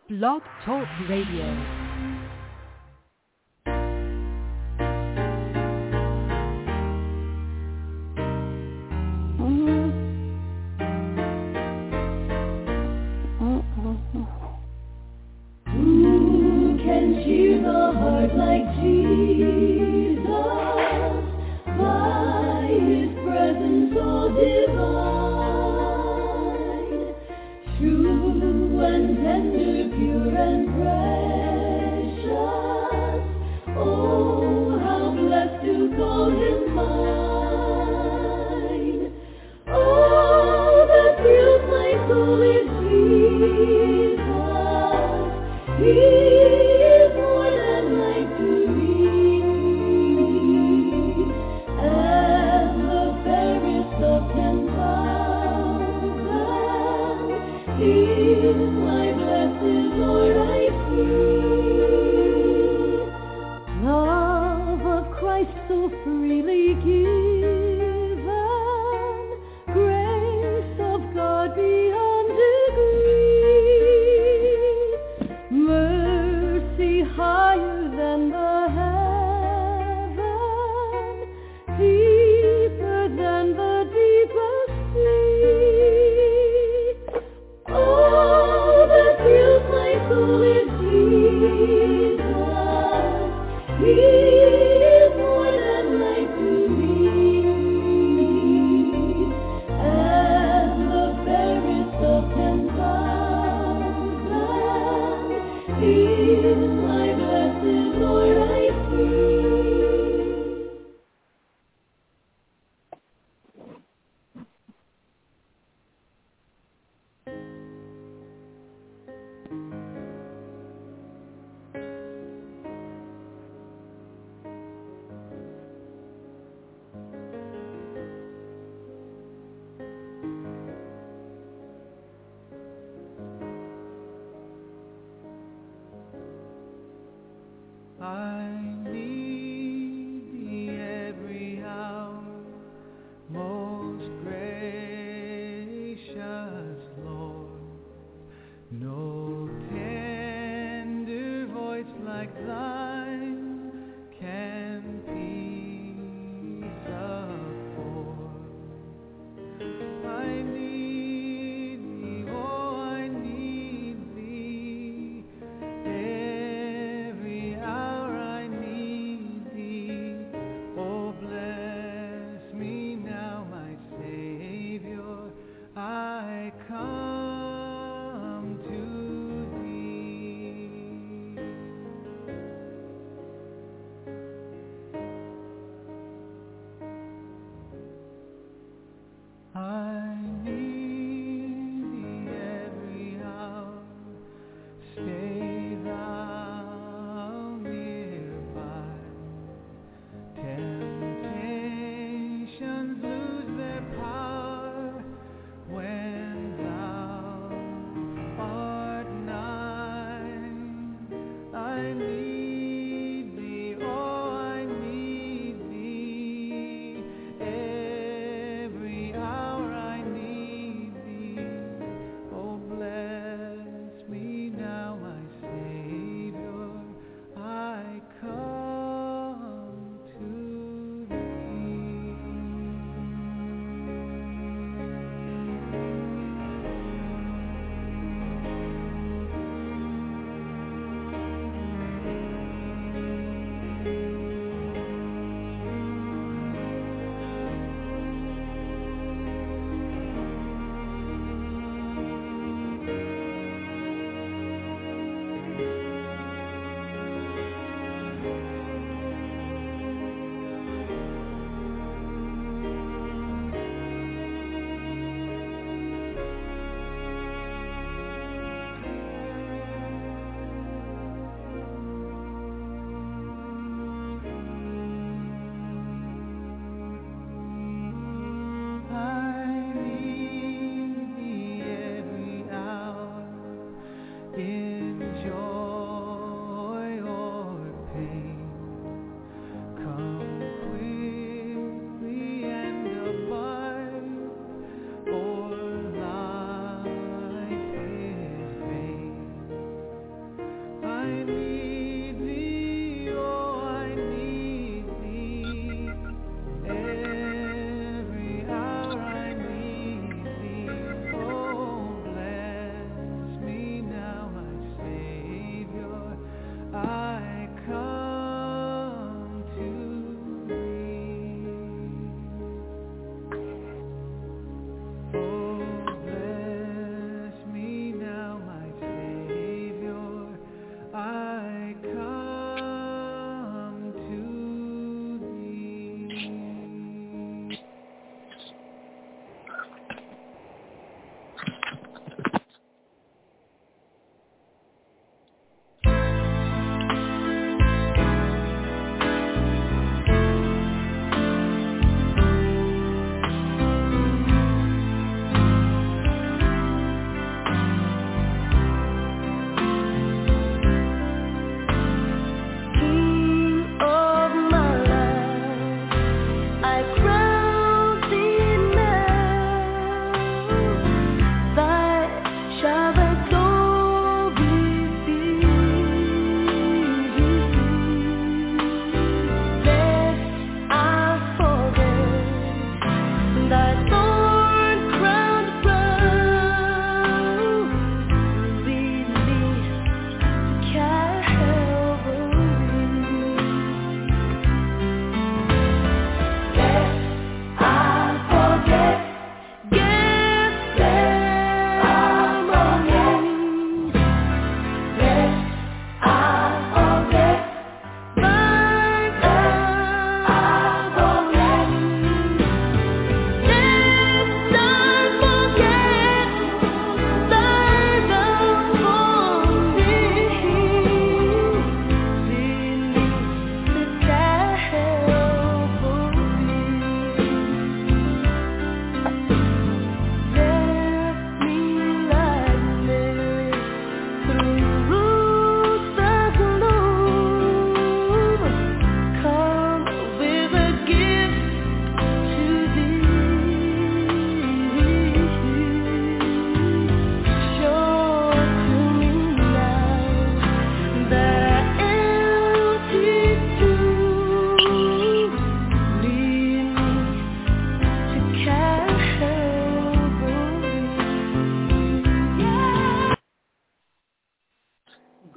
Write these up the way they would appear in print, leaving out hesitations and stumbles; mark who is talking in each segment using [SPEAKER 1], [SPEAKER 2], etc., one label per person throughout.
[SPEAKER 1] Blog Talk Radio.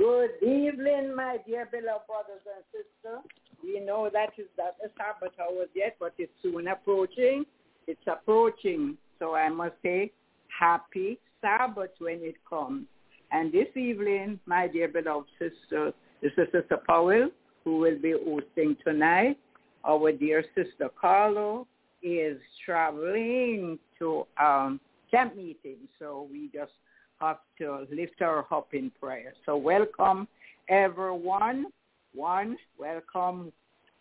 [SPEAKER 1] Good evening, my dear beloved brothers and sisters. We know that is not the Sabbath hours yet, but it's soon approaching. It's approaching. So I must say, happy Sabbath when it comes. And this evening, my dear beloved sisters, this is Sister Powell, who will be hosting tonight. Our dear Sister Carlo is traveling to camp meeting, so we just have to lift her up in prayer. So welcome, everyone. Welcome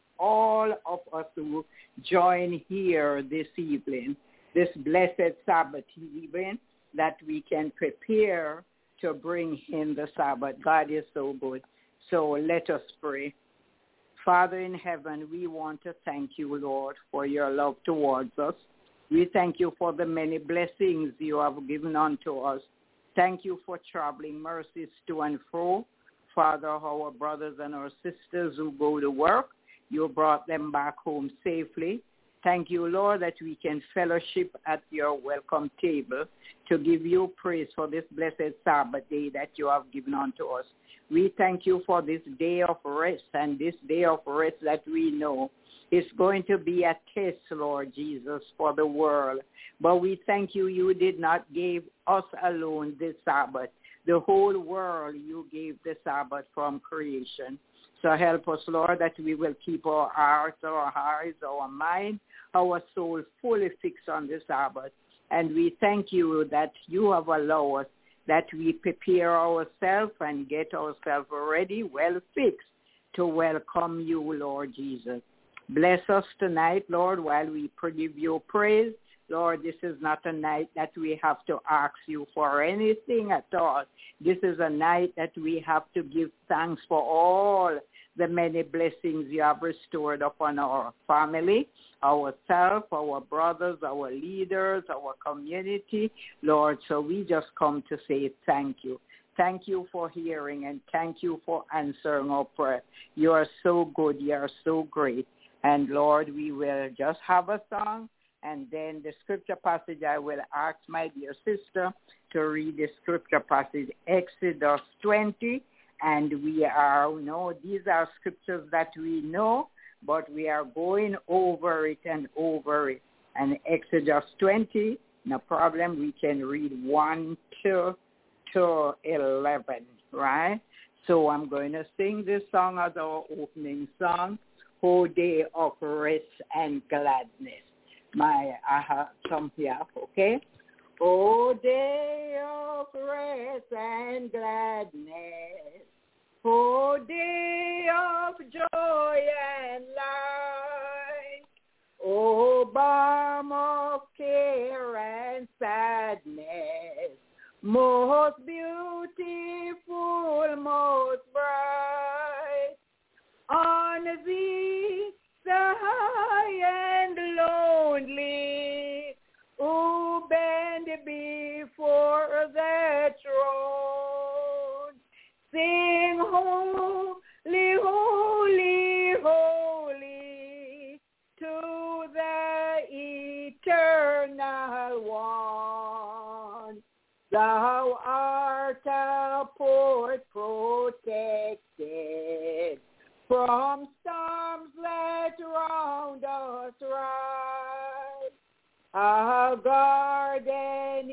[SPEAKER 1] all of us who join here this evening, this blessed Sabbath evening, that we can prepare to bring in the Sabbath. God is so good. So let us pray. Father in heaven, we want to thank you, Lord, for your love towards us. We thank you for the many blessings you have given unto us. Thank you for traveling mercies to and fro. Father, our brothers and our sisters who go to work, you brought them back home safely. Thank you, Lord, that we can fellowship at your welcome table to give you praise for this blessed Sabbath day that you have given unto us. We thank you for this day of rest, and this day of rest that we know is going to be a test, Lord Jesus, for the world. But we thank you, you did not give us alone this Sabbath. The whole world you gave the Sabbath from creation. So help us, Lord, that we will keep our hearts, our eyes, our mind, our soul fully fixed on the Sabbath. And we thank you that you have allowed us that we prepare ourselves and get ourselves ready, well fixed, to welcome you, Lord Jesus. Bless us tonight, Lord, while we give you praise. Lord, this is not a night that we have to ask you for anything at all. This is a night that we have to give thanks for all the many blessings you have restored upon our family, ourselves, our brothers, our leaders, our community, Lord. So we just come to say thank you. Thank you for hearing, and thank you for answering our prayer. You are so good. You are so great. And, Lord, we will just have a song, and then the scripture passage, I will ask my dear sister to read the scripture passage, Exodus 20. And we are, these are scriptures that we know, but we are going over it and over it. And Exodus 20, no problem, we can read 1 to 11, right? So I'm going to sing this song as our opening song, O Day of Rest and Gladness. I have some here, okay? O day of rest and gladness, O day of joy and light, O balm of care and sadness, most beautiful, most bright, on thee the high and lonely, who bend before the throne, sing holy, holy, holy, to the eternal one. Thou art a port protected from storms that round us rise, a garden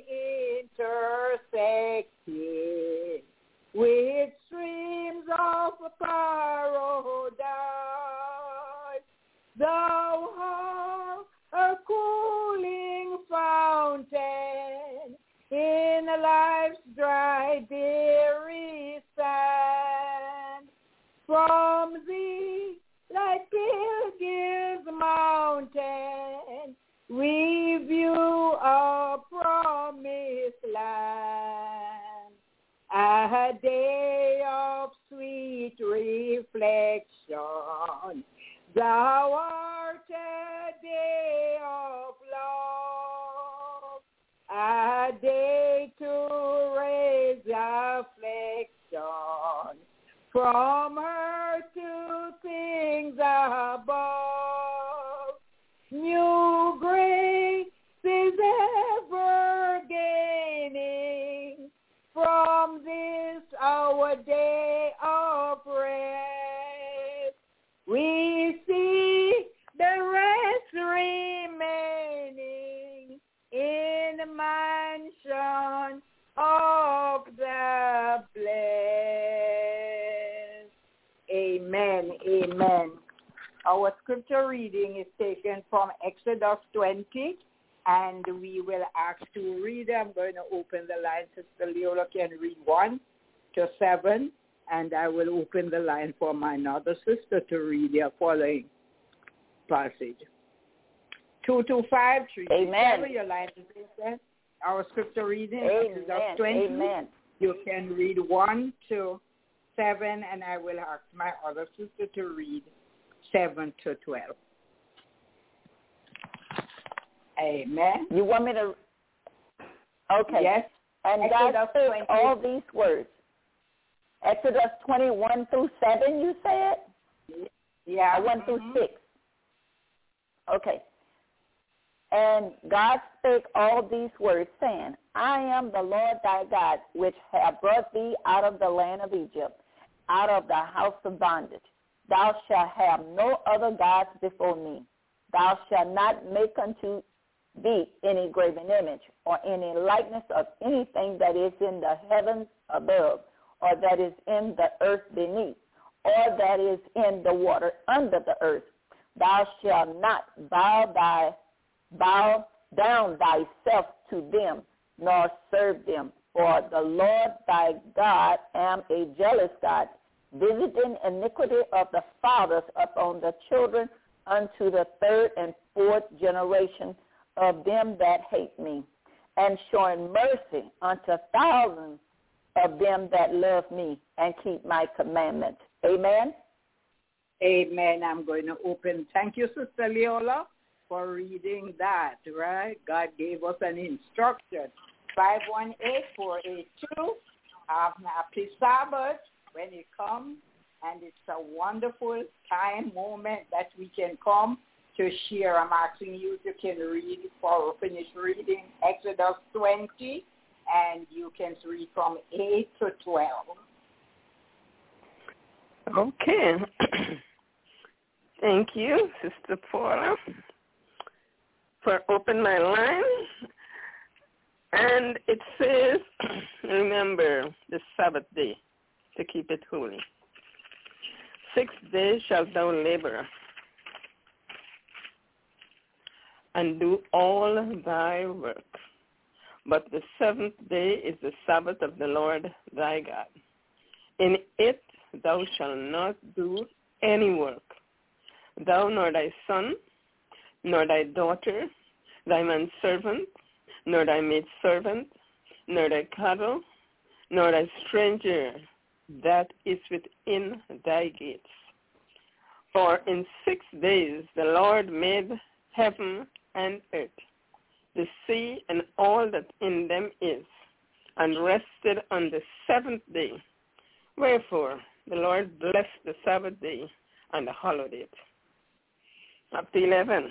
[SPEAKER 1] intersected with streams of paradise. Thou art a cooling fountain in life's dry, dreary sand. From thee, like Gilgal's mountain, we view our promised land. A day of sweet reflection, thou art a day of love, a day to raise affliction from earth to things above. New grace is ever gaining from this our day Amen. Amen. Our scripture reading is taken from Exodus 20, and we will ask to read. I'm going to open the line. Sister Leola can read 1 to 7, and I will open the line for my other sister to read the following passage. 2 to 5, 3
[SPEAKER 2] Amen.
[SPEAKER 1] to 7, your line is open. Our scripture reading is Exodus 20.
[SPEAKER 2] Amen.
[SPEAKER 1] You can read 1 to 7, and I will ask my other sister to read 7 to 12. Amen.
[SPEAKER 2] You want me to? Okay.
[SPEAKER 1] Yes.
[SPEAKER 2] And God spoke all these words. Exodus 21 through 7, you said?
[SPEAKER 1] Yeah.
[SPEAKER 2] 1 through 6. Okay. And God spake all these words, saying, I am the Lord thy God, which have brought thee out of the land of Egypt, out of the house of bondage. Thou shalt have no other gods before me. Thou shalt not make unto thee any graven image, or any likeness of anything that is in the heavens above, or that is in the earth beneath, or that is in the water under the earth. Thou shalt not bow down thyself to them, nor serve them. For the Lord thy God am a jealous God, visiting iniquity of the fathers upon the children unto the third and fourth generation of them that hate me, and showing mercy unto thousands of them that love me and keep my commandments. Amen?
[SPEAKER 1] Amen. I'm going to open. Thank you, Sister Leola, for reading that, right? God gave us an instruction. 518-482. Happy Sabbath when it comes, and it's a wonderful time, moment that we can come to share. I'm asking you to can read for finish reading Exodus 20, and you can read from 8 to 12.
[SPEAKER 3] Okay. Thank you, Sister Paula, for opening my line. And it says, remember the Sabbath day to keep it holy. 6 days shalt thou labor and do all thy work. But the 7th day is the Sabbath of the Lord thy God. In it thou shalt not do any work, thou nor thy son, nor thy daughter, thy manservant, nor thy maidservant, nor thy cattle, nor thy stranger that is within thy gates. For in 6 days the Lord made heaven and earth, the sea and all that in them is, and rested on the 7th day. Wherefore the Lord blessed the Sabbath day and hallowed it. Up to 11.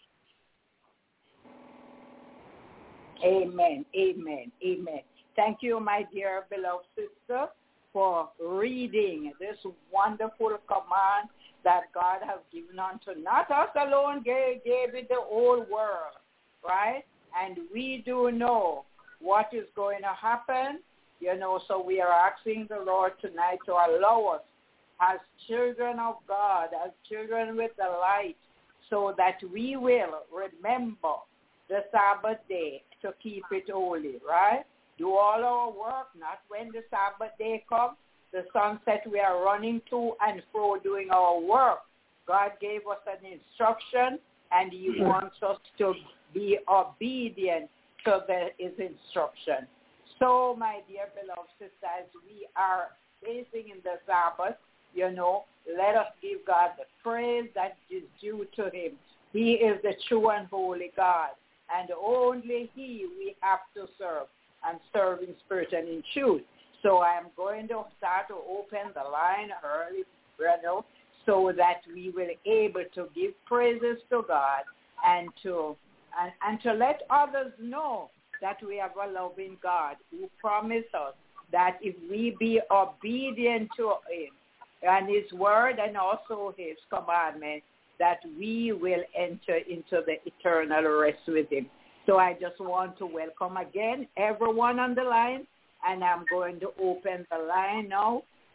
[SPEAKER 1] Amen, amen, amen. Thank you, my dear beloved sister, for reading this wonderful command that God has given unto not us alone, gave it the whole world, right? And we do know what is going to happen, so we are asking the Lord tonight to allow us as children of God, as children with the light, so that we will remember the Sabbath day to keep it holy, right? Do all our work, not when the Sabbath day comes, the sunset we are running to and fro doing our work. God gave us an instruction, and he wants us to be obedient to his instruction. So, my dear beloved sisters, we are facing in the Sabbath, let us give God the praise that is due to him. He is the true and holy God, and only he we have to serve, and serve in spirit and in truth. So I am going to start to open the line early, so that we will be able to give praises to God and to let others know that we have a loving God who promised us that if we be obedient to him and his word and also his commandment, that we will enter into the eternal rest with him. So I just want to welcome again everyone on the line, and I'm going to open the line now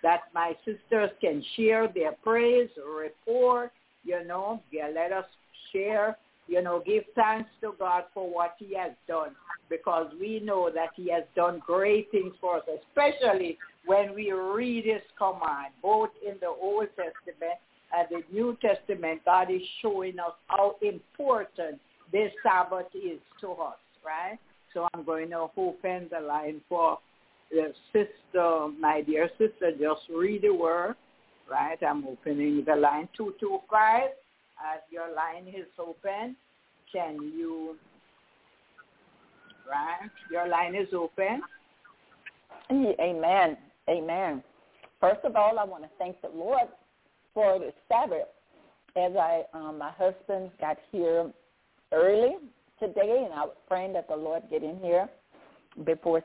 [SPEAKER 1] that my sisters can share their praise report, let us share, give thanks to God for what he has done, because we know that he has done great things for us, especially when we read his command, both in the Old Testament and the New Testament. God is showing us how important this Sabbath is to us, right? So I'm going to open the line for the sister, my dear sister, just read the word, right? I'm opening the line 225. As your line is open, can you, right? Your line is open.
[SPEAKER 2] Amen. Amen. First of all, I want to thank the Lord for the Sabbath. As my husband got here early today, and I was praying that the Lord get in here before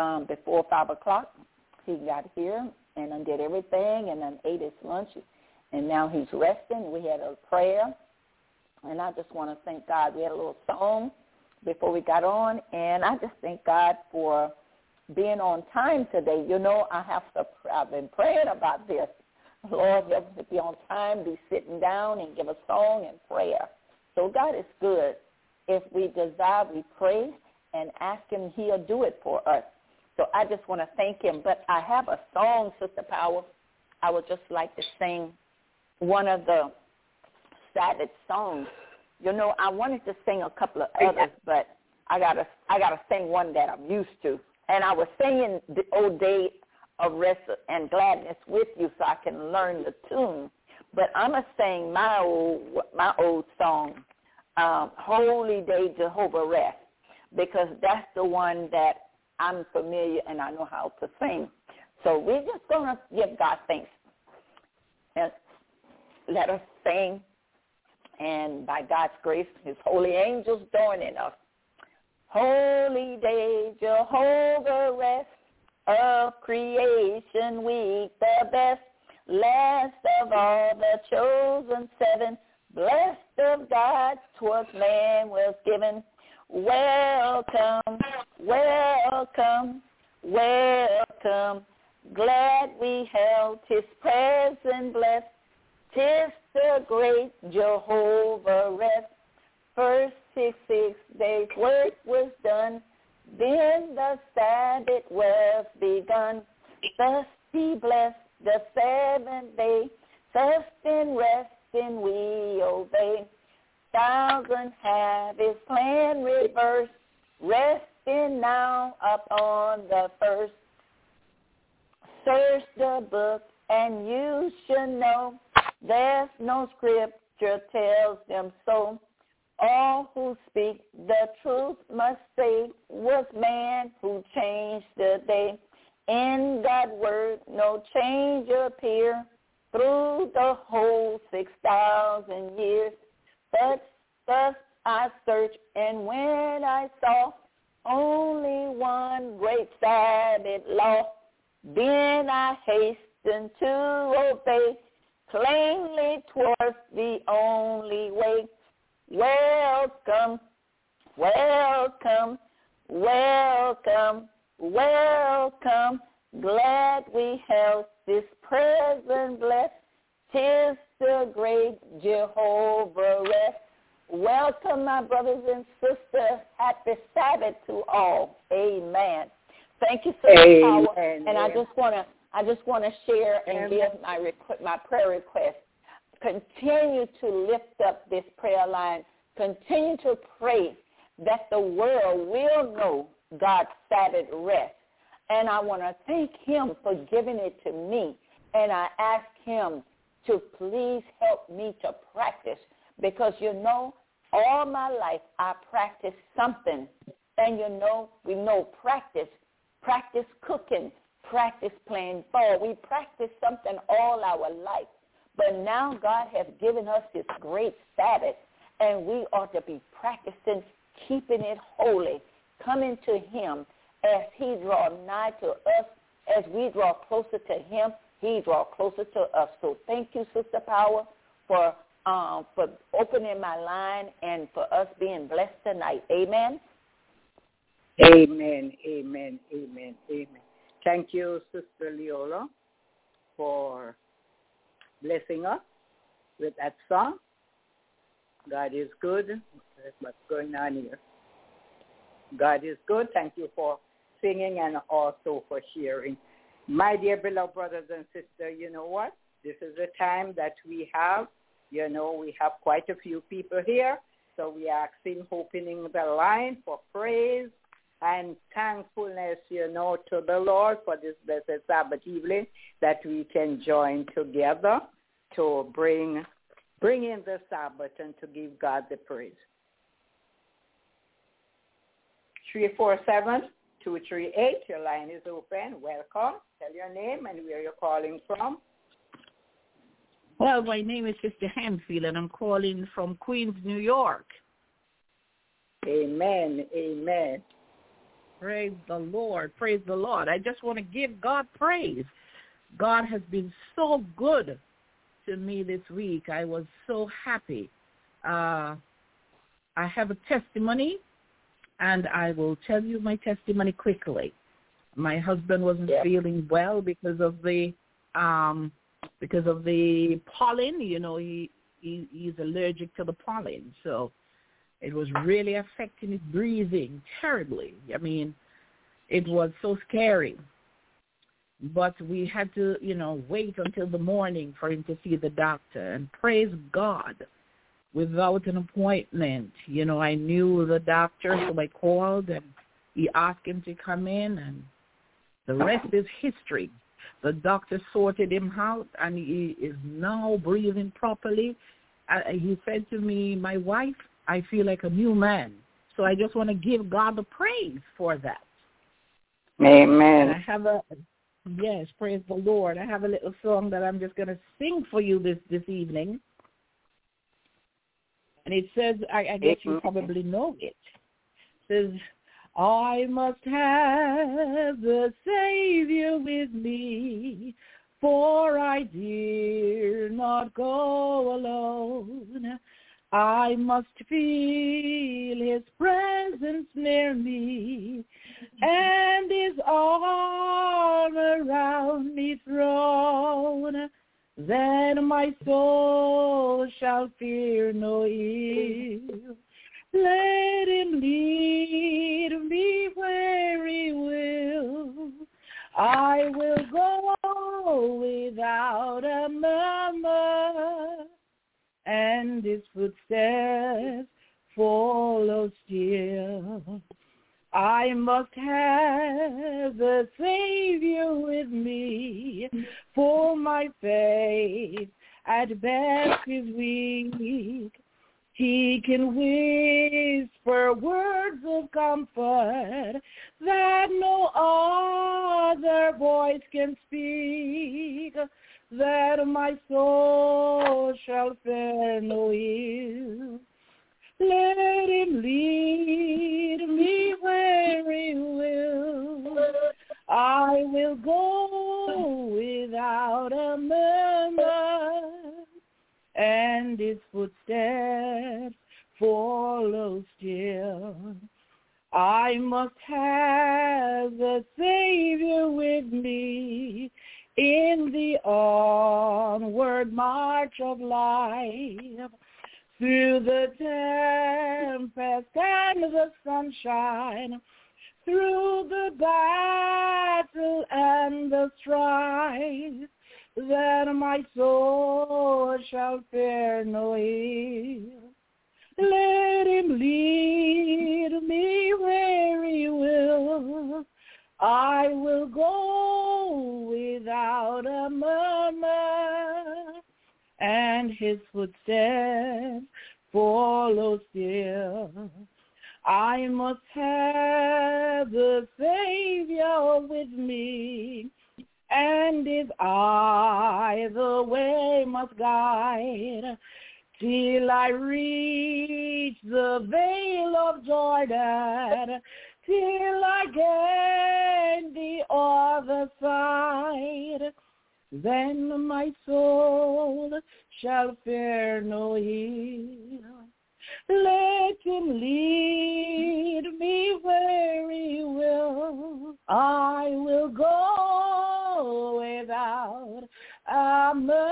[SPEAKER 2] 5 o'clock. He got here and undid everything and then ate his lunch, and now he's resting. We had a prayer, and I just want to thank God. We had a little song before we got on, and I just thank God for being on time today. I've been praying about this. Lord, help us to be on time, be sitting down and give a song and prayer. So God is good. If we desire, we pray and ask him, he'll do it for us. So I just want to thank him. But I have a song, Sister Power. I would just like to sing one of the Sabbath songs. I wanted to sing a couple of others, but I gotta sing one that I'm used to. And I was singing the old day of rest and gladness with you so I can learn the tune. But I'm going to sing my old song, Holy Day Jehovah Rest, because that's the one that I'm familiar and I know how to sing. So we're just going to give God thanks. And let us sing, and by God's grace, his holy angels joining us. Holy day, Jehovah Rest, of creation week, the best, last of all the chosen seven, blessed of God, 'twas man was given. Welcome, welcome, welcome, glad we held his presence blessed. 'Tis the great Jehovah Rest. First 6 days work was done, then the Sabbath was begun. Thus he blessed the seventh day, thus in resting we obey. Thousands have his plan reversed, resting now upon the first. Search the book and you should know, there's no scripture tells them so. All who speak the truth must say, was man who changed the day. In God's word no change appear through the whole 6,000 years. But thus I searched, and when I saw only one great Sabbath law, then I hastened to obey, plainly 'twas the only way. Welcome, welcome, welcome, welcome, glad we held this present blessed. 'Tis the great Jehovah Rest. Welcome, my brothers and sisters. Happy Sabbath to all. Amen. Thank you so much, Power. And I just want to share and give my prayer request. Continue to lift up this prayer line. Continue to pray that the world will know God's Sabbath rest. And I want to thank him for giving it to me. And I ask him to please help me to practice, because, all my life I practiced something. And, we know practice cooking, practice playing ball. We practice something all our life. But now God has given us this great Sabbath, and we ought to be practicing keeping it holy, coming to him as he draw nigh to us. As we draw closer to him, he draw closer to us. So thank you, Sister Power, for opening my line and for us being blessed tonight. Amen.
[SPEAKER 1] Amen, amen, amen, amen. Thank you, Sister Leola. for blessing us with that song. God is good. What's going on here? God is good. Thank you for singing and also for sharing. My dear beloved brothers and sisters, you know what? This is the time that we have. You know, we have quite a few people here. So we are asking, opening the line for praise and thankfulness, you know, to the Lord for this blessed Sabbath evening that we can join together to bring in the Sabbath and to give God the praise. 347-238, your line is open. Welcome. Tell your name and where you're calling from.
[SPEAKER 4] Well, my name is Sister Hanfield, and I'm calling from Queens, New York.
[SPEAKER 1] Amen. Amen.
[SPEAKER 4] Praise the Lord. Praise the Lord. I just want to give God praise. God has been so good to me this week. I was so happy. I have a testimony, and I will tell you my testimony quickly. My husband wasn't feeling well because of the pollen. You know, he's allergic to the pollen, so it was really affecting his breathing terribly. I mean, it was so scary. But we had to, you know, wait until the morning for him to see the doctor. And praise God, without an appointment. You know, I knew the doctor, so I called, and he asked him to come in, and the rest is history. The doctor sorted him out, and he is now breathing properly. He said to me, my wife, I feel like a new man. So I just want to give God the praise for that.
[SPEAKER 1] Amen.
[SPEAKER 4] And I have yes, praise the Lord. I have a little song that I'm just going to sing for you this evening. And it says, I guess you probably know it. It says, I must have the Savior with me, for I dare not go alone. I must feel his presence near me, and his arm around me thrown. Then my soul shall fear no ill. Let him lead me where he will. I will go without a murmur, and his footsteps follow still. I must have the Savior with me, for my faith at best is weak. He can whisper words of comfort that no other voice can speak, that my soul shall fear no ill. Let him lead me where he will. I will go without a murmur, and his footsteps follow still. I must have the Savior with me in the onward march of life, through the tempest and the sunshine, through the battle and the strife, that my soul shall fear no ill. Let him lead me where he will. I will go without a murmur, and his footsteps follow still. I must have the Savior with me, and his eye the way must guide, till I reach the vale of Jordan, till I gain the other side. Then my soul shall fear no ill. Let him lead me where he will. I will go go without a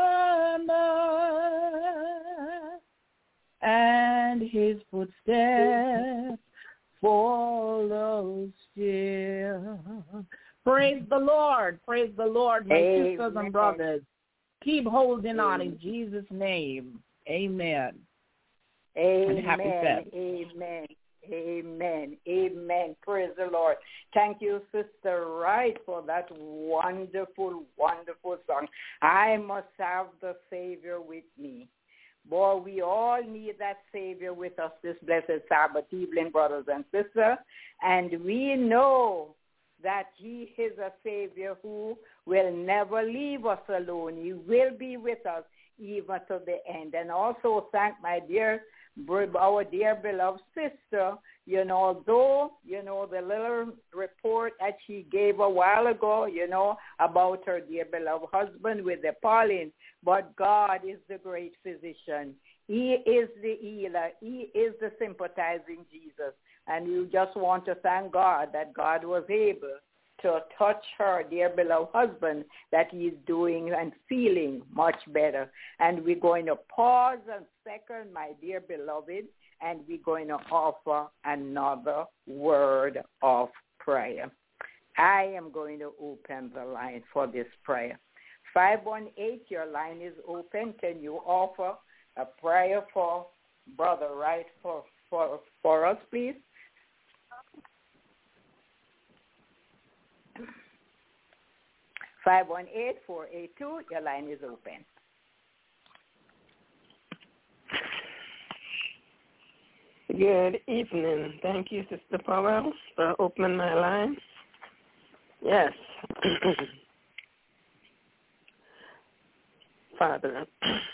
[SPEAKER 4] murmur, and his footsteps follow still. Praise the Lord, my sisters and brothers. Keep holding on in Jesus' name. Amen.
[SPEAKER 1] Amen.
[SPEAKER 4] And happy Sabbath.
[SPEAKER 1] Amen. Amen. Amen. Praise the Lord. Thank you, Sister Wright, for that wonderful, wonderful song. I must have the Savior with me. Boy, we all need that Savior with us this blessed Sabbath evening, brothers and sisters. And we know that he is a Savior who will never leave us alone. He will be with us even to the end. And also thank our dear beloved sister, though, the little report that she gave a while ago, about her dear beloved husband with the pollen. But God is the great physician. He is the healer. He is the sympathizing Jesus. And we just want to thank God that God was able to touch her dear beloved husband, that he's doing and feeling much better. And we're going to pause a second, my dear beloved, and we're going to offer another word of prayer. I am going to open the line for this prayer. 518, your line is open. Can you offer a prayer for Brother Wright for us, please? Five 518-482, your line is open.
[SPEAKER 3] Good evening. Thank you, Sister Powell, for opening my line. Yes. Father,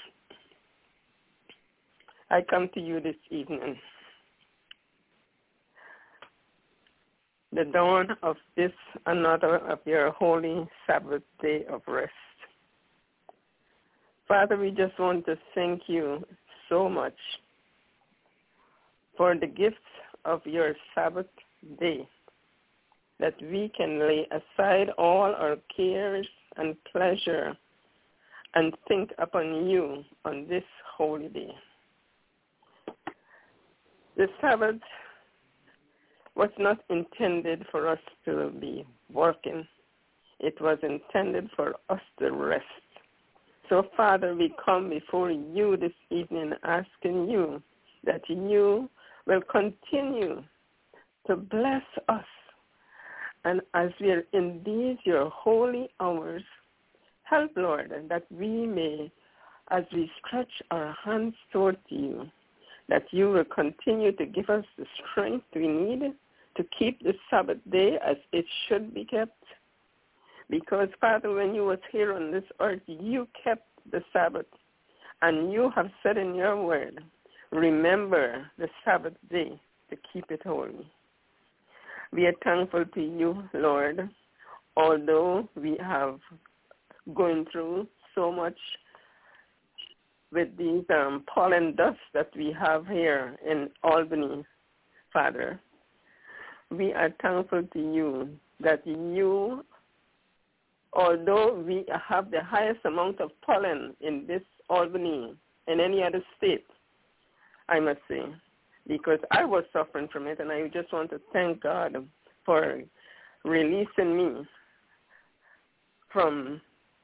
[SPEAKER 3] I come to you this evening, the dawn of this another of your holy Sabbath day of rest. Father, we just want to thank you so much for the gifts of your Sabbath day, that we can lay aside all our cares and pleasure and think upon you on this holy day. The Sabbath was not intended for us to be working. It was intended for us to rest. So, Father, we come before you this evening asking you that you will continue to bless us. And as we are in these, your holy hours, help, Lord, that we may, as we stretch our hands toward you, that you will continue to give us the strength we need to keep the Sabbath day as it should be kept. Because, Father, when you was here on this earth, you kept the Sabbath. And you have said in your word, remember the Sabbath day to keep it holy. We are thankful to you, Lord, although we have going through so much with these pollen dust that we have here in Albany, Father. We are thankful to you that you, although we have the highest amount of pollen in this Albany and any other state, I must say, because I was suffering from it, and I just want to thank God for releasing me from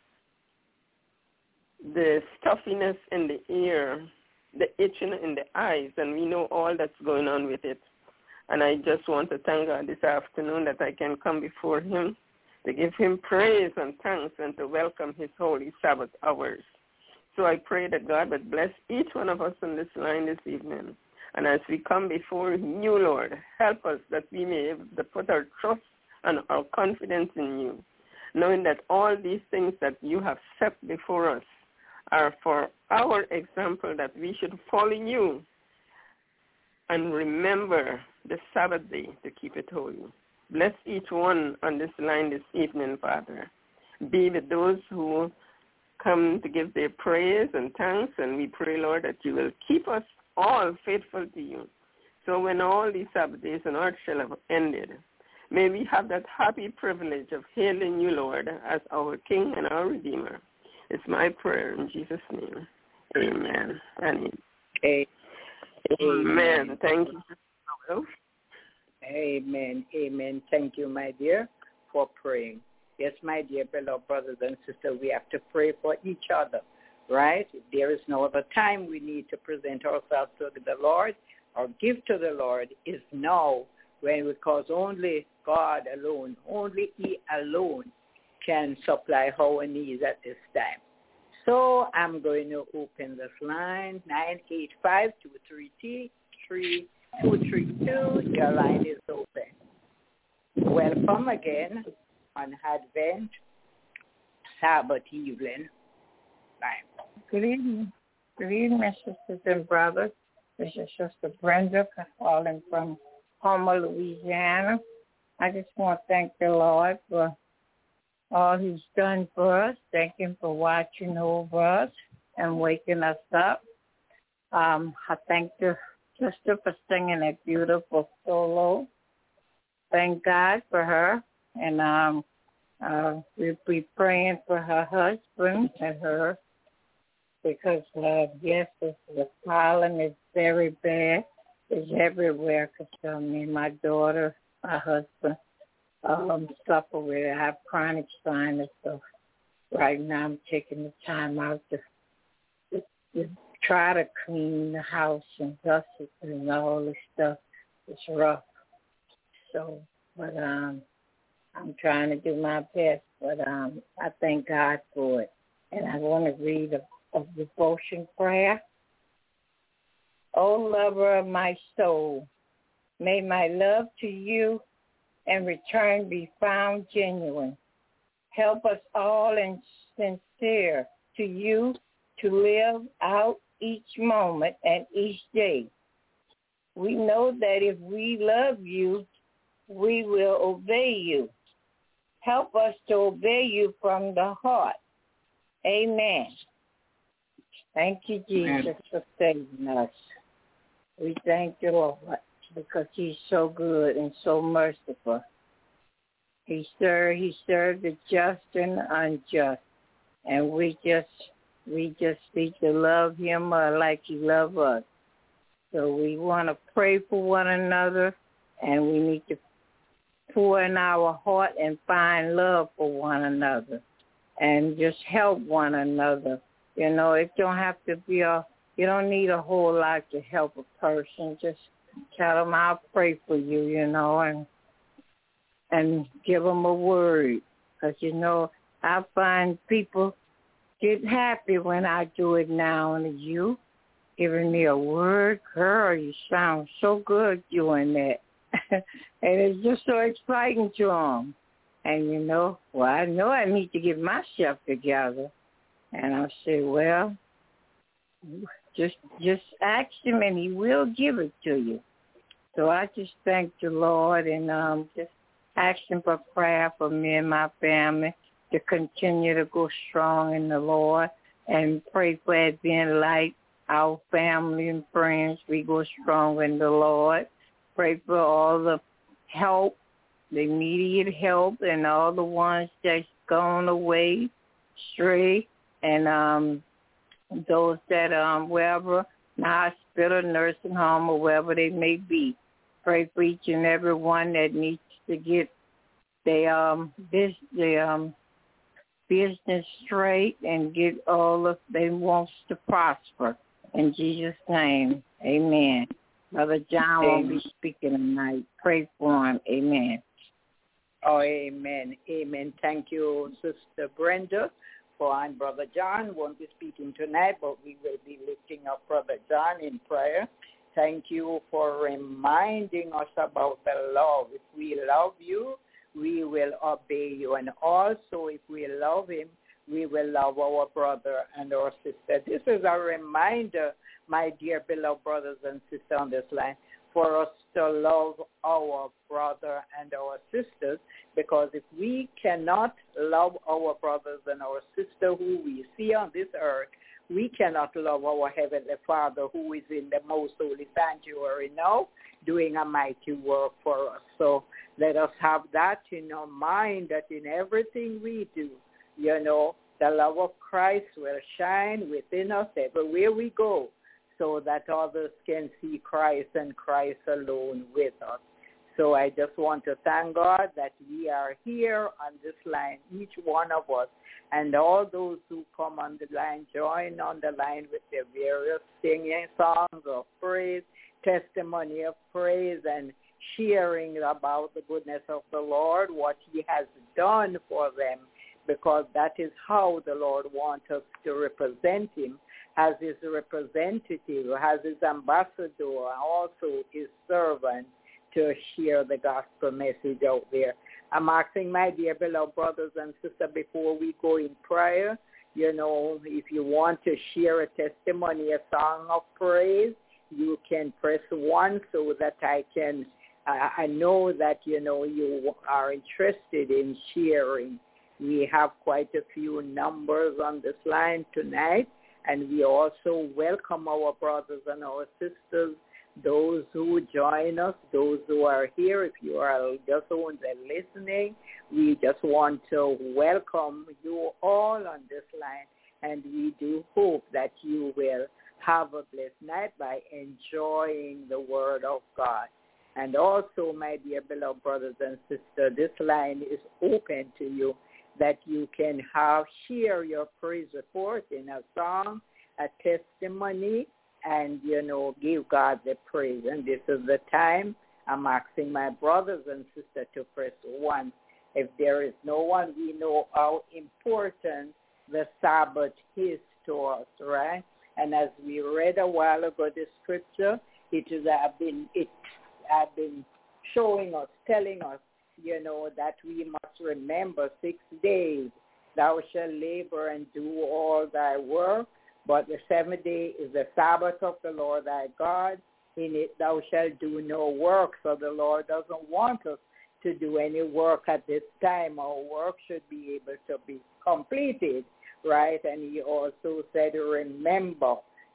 [SPEAKER 3] the stuffiness in the ear, the itching in the eyes, and we know all that's going on with it. And I just want to thank God this afternoon that I can come before him to give him praise and thanks and to welcome his holy Sabbath hours. So I pray that God would bless each one of us on this line this evening. And as we come before you, Lord, help us that we may be able to put our trust and our confidence in you, knowing that all these things that you have set before us are for our example, that we should follow you and remember the Sabbath day to keep it holy. Bless each one on this line this evening, Father. Be with those who come to give their praise and thanks, and we pray, Lord, that you will keep us all faithful to you. So when all these Sabbath days on earth shall have ended, May we have that happy privilege of hailing you, Lord, as our King and our Redeemer. It's my prayer in Jesus' name. Amen. Amen. Thank you.
[SPEAKER 1] Amen. Amen. Thank you, my dear, for praying. Yes, my dear beloved brothers and sisters, we have to pray for each other, right? There is no other time we need to present ourselves to the Lord or give to the Lord is now, because only God alone, only He alone can supply our needs at this time. So I'm going to open this line, 985-233-3232. Your line is open. Welcome again on Advent Sabbath evening line.
[SPEAKER 5] Good evening. Good evening, sisters and brothers. This is Sister Brenda calling from Homer, Louisiana. I just want to thank the Lord for all He's done for us. Thank Him for watching over us and waking us up. I thank the sister for singing that beautiful solo. Thank God for her. And we'll be praying for her husband and her because, yes, the pollen is very bad. It's everywhere because me and my daughter, my husband, suffer with it. I have chronic sinus, so right now I'm taking the time out to try to clean the house and dust it and all this stuff. It's rough. So, but I'm trying to do my best, but I thank God for it. And I want to read a devotion prayer. O lover of my soul, may my love to you and return be found genuine. Help us all and sincere to you to live out each moment and each day. We know that if we love you, we will obey you. Help us to obey you from the heart. Amen. Thank you, Jesus, for saving us. We thank you, Lord, because He's so good and so merciful. He served the just and the unjust, and we just need to love Him like He loves us. So we want to pray for one another, and we need to pour in our heart and find love for one another, and just help one another. You know, it don't have to be you don't need a whole lot to help a person. Just tell them I'll pray for you, you know, and give them a word. Because, you know, I find people get happy when I do it now. And you giving me a word, girl, you sound so good doing that. And it's just so exciting to them. And, you know, well, I know I need to get myself together. And I'll say, well, just ask Him and He will give it to you. So I just thank the Lord and just ask Him for prayer for me and my family to continue to go strong in the Lord, and pray for Advent Light, our family and friends. We go strong in the Lord. Pray for all the help, the immediate help, and all the ones that's gone away, stray, and those that wherever, in the hospital, nursing home, or wherever they may be. Pray for each and every one that needs to get their business straight and get all of they wants to prosper. In Jesus' name, amen. Brother John won't be speaking tonight. Pray for him. Amen.
[SPEAKER 1] Oh, amen. Amen. Thank you, Sister Brenda. And Brother John won't be speaking tonight, but we will be lifting up Brother John in prayer. Thank you for reminding us about the love. If we love you, we will obey you. And also, if we love Him, we will love our brother and our sister. This is a reminder, my dear beloved brothers and sisters on this line, for us to love our brother and our sisters, because if we cannot love our brothers and our sisters who we see on this earth, we cannot love our Heavenly Father who is in the most holy sanctuary now, doing a mighty work for us. So let us have that in our mind, that in everything we do, the love of Christ will shine within us everywhere we go, so that others can see Christ and Christ alone with us. So I just want to thank God that we are here on this line, each one of us, and all those who come on the line, join on the line with their various singing songs of praise, testimony of praise, and sharing about the goodness of the Lord, what he has done for them, because that is how the Lord wants us to represent him, as his representative, as his ambassador, and also his servant, to share the gospel message out there. I'm asking my dear beloved brothers and sisters, before we go in prayer, if you want to share a testimony, a song of praise, you can press 1 so that I know that, you are interested in sharing. We have quite a few numbers on this line tonight, and we also welcome our brothers and our sisters, those who join us, those who are here. If you are just listening, we just want to welcome you all on this line, and we do hope that you will have a blessed night by enjoying the Word of God. And also, my dear beloved brothers and sisters, this line is open to you, that you can share your praise report in a song, a testimony, and, give God the praise. And this is the time I'm asking my brothers and sisters to press 1. If there is no one, we know how important the Sabbath is to us, right? And as we read a while ago, the scripture, it has been showing us, telling us, that we must remember 6 days. Thou shalt labor and do all thy work, but the 7th day is the Sabbath of the Lord thy God. In it thou shalt do no work. So the Lord doesn't want us to do any work at this time. Our work should be able to be completed, right? And he also said, remember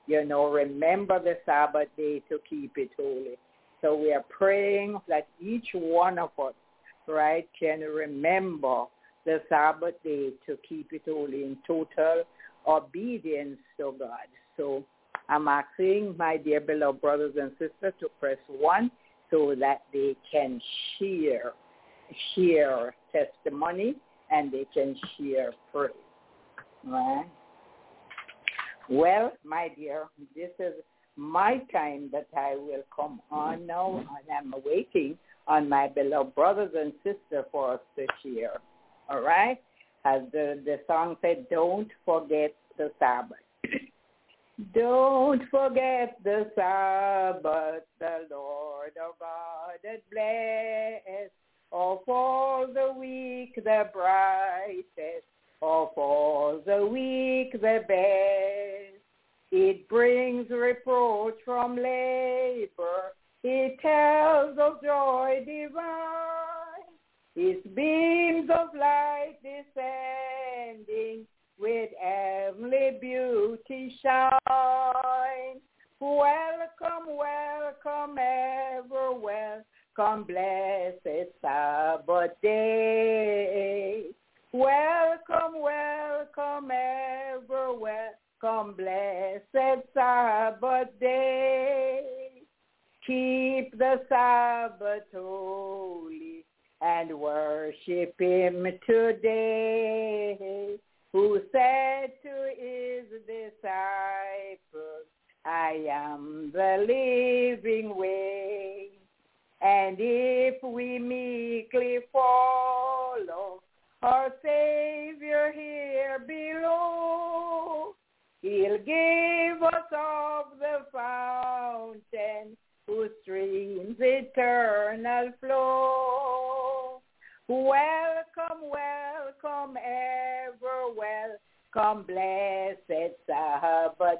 [SPEAKER 1] the Sabbath day to keep it holy. So we are praying that each one of us, right, can remember the Sabbath day to keep it holy in total obedience to God. So I'm asking my dear beloved brothers and sisters to press 1 so that they can share testimony and they can share praise. Right? Well, my dear, this is my time that I will come on now, and I'm waiting on my beloved brothers and sisters for us to share. All right? As the song said, don't forget the Sabbath. Don't forget the Sabbath, the Lord our God has blessed. Of all the week the brightest, of all the week the best. It brings reproach from labor. It tells of joy divine. Its beams of light descending with heavenly beauty shine. Welcome, welcome, ever welcome, blessed Sabbath day. Welcome, welcome, ever welcome, blessed Sabbath day. Keep the Sabbath holy and worship him today, who said to his disciples, I am the living way. And if we meekly follow our Savior here below, he'll give us of the fountain whose streams eternal flow. Welcome, welcome, ever welcome, blessed Sabbath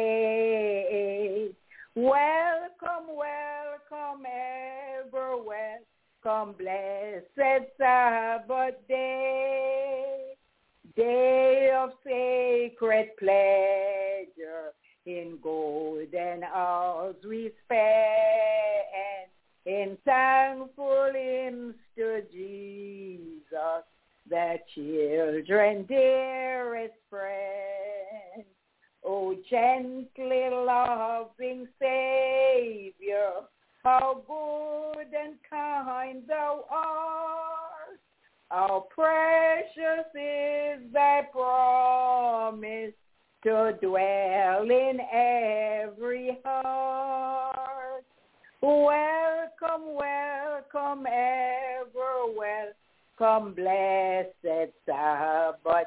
[SPEAKER 1] day. Welcome, welcome, ever welcome, blessed Sabbath day. Day of sacred pledges, treasure in golden halls we spend, in thankful hymns to Jesus, the children dearest friend. O gently loving Savior, how good and kind thou art. How precious is thy promise to dwell in every heart. Welcome, welcome, ever welcome, blessed Sabbath